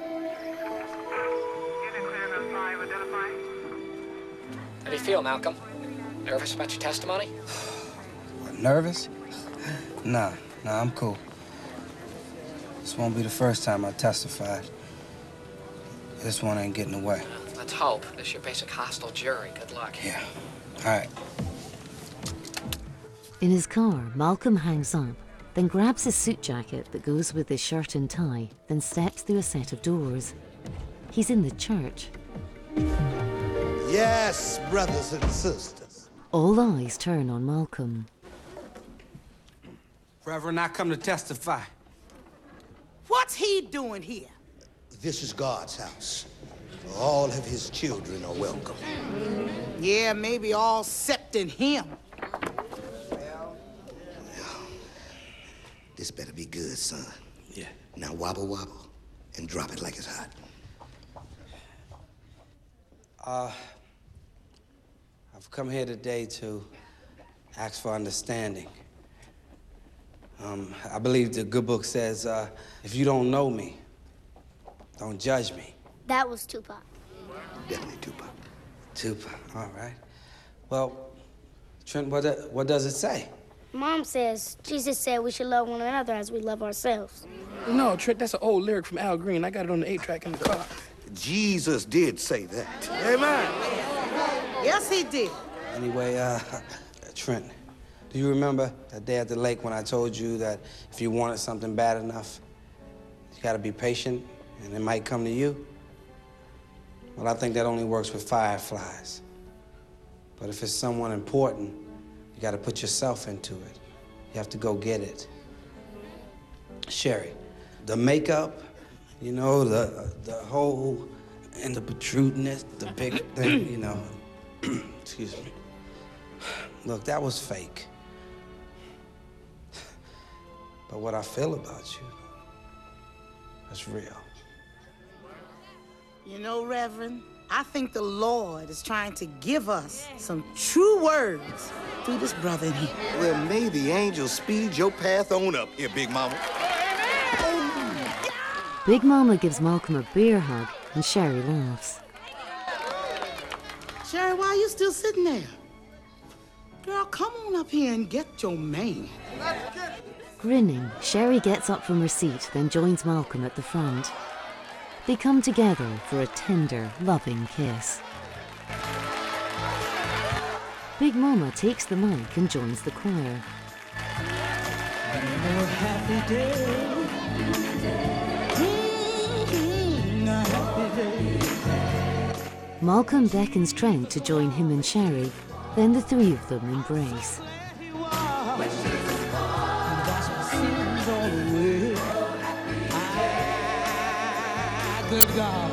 How do you feel, Malcolm? Nervous about your testimony? What, nervous? Nah, I'm cool. This won't be the first time I testified. This one ain't getting away. Let's hope. This is your basic hostile jury. Good luck. Yeah. All right. In his car, Malcolm hangs up, then grabs his suit jacket that goes with his shirt and tie, then steps through a set of doors. He's in the church. Yes, brothers and sisters. All eyes turn on Malcolm. Reverend, I come to testify. What's he doing here? This is God's house. All of his children are welcome. Yeah, maybe all except in him. This better be good, son. Yeah. Now wobble, wobble, and drop it like it's hot. I've come here today to ask for understanding. I believe the good book says, if you don't know me, don't judge me. That was Tupac. Definitely Tupac. Tupac, all right. Well, Trent, what does it say? Mom says Jesus said we should love one another as we love ourselves. No, Trent, that's an old lyric from Al Green. I got it on the 8-track in the car. Jesus did say that. Amen. Yes, he did. Anyway, Trent, do you remember that day at the lake when I told you that if you wanted something bad enough, you gotta be patient and it might come to you? Well, I think that only works with fireflies. But if it's someone important, you gotta put yourself into it. You have to go get it. Sherry, the makeup, you know, the whole, and the protrudingness, the big thing, you know. Excuse me. Look, that was fake. But what I feel about you, that's real. You know, Reverend, I think the Lord is trying to give us some true words through this brother in here. Well, may the angels speed your path on up here, Big Mama. Big Mama gives Malcolm a bear hug, and Sherry laughs. Sherry, why are you still sitting there? Girl, come on up here and get your man. Grinning, Sherry gets up from her seat, then joins Malcolm at the front. They come together for a tender, loving kiss. Big Mama takes the mic and joins the choir. Malcolm beckons Trent to join him and Sherry, then the three of them embrace. Good God.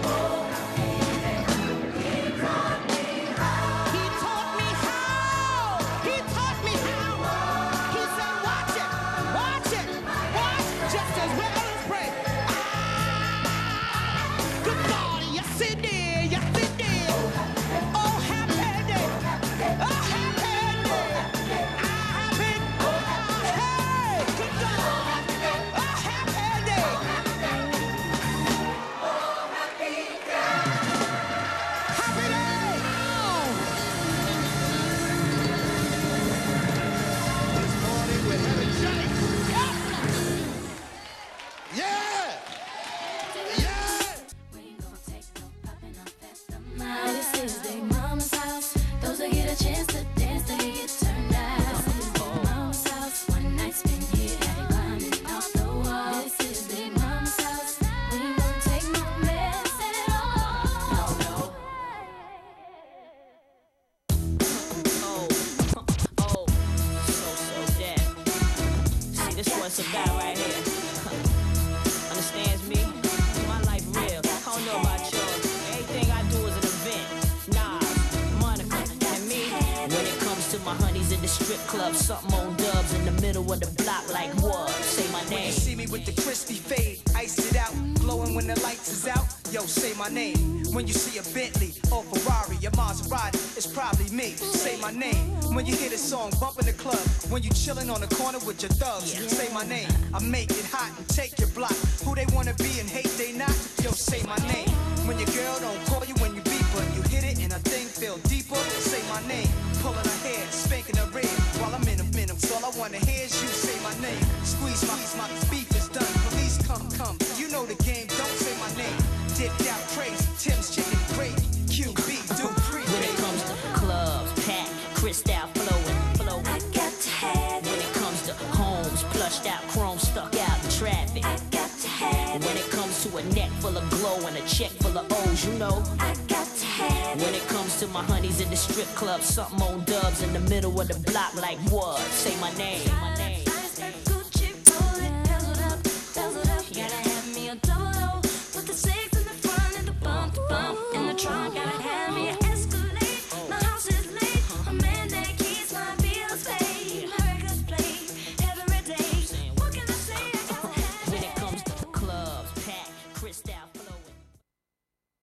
this what it's about right here. Understands me? My life real. I don't know about yours. Everything I do is an event. Nas, Monica, and me. When it comes to my honeys in the strip club, something on Dubs in the middle of the block like what? Say my name. When you see me with the crispy fade, ice it out, glowing when the lights is out. Yo, say my name. When you see a Bentley or Ferrari, a Maserati, it's probably me. Say my name. When you hear this song bumping the club, when you chilling on the corner with your thugs, say my name. I make it hot and take your block. Who they wanna be and hate they not? Yo, say my name. When your girl don't call you when you beat, but you hit it and a thing feel deeper, say my name. Pulling her hair, spanking her red while I'm in them. So all I wanna hear is you say my name. Squeeze my beef is done. Police come. You know the game, don't say my name. Dipped out crazy, Tim's chicken gravy, QB, Dupree. When it comes to clubs, pack, crystal flowing. I got to have it. When it comes to homes, plushed out, chrome stuck out in traffic. I got to have it. When it comes to a neck full of glow and a check full of O's, you know. I got to have it. When it comes to my honeys in the strip club, something on Dubs in the middle of the block like what? Say my name.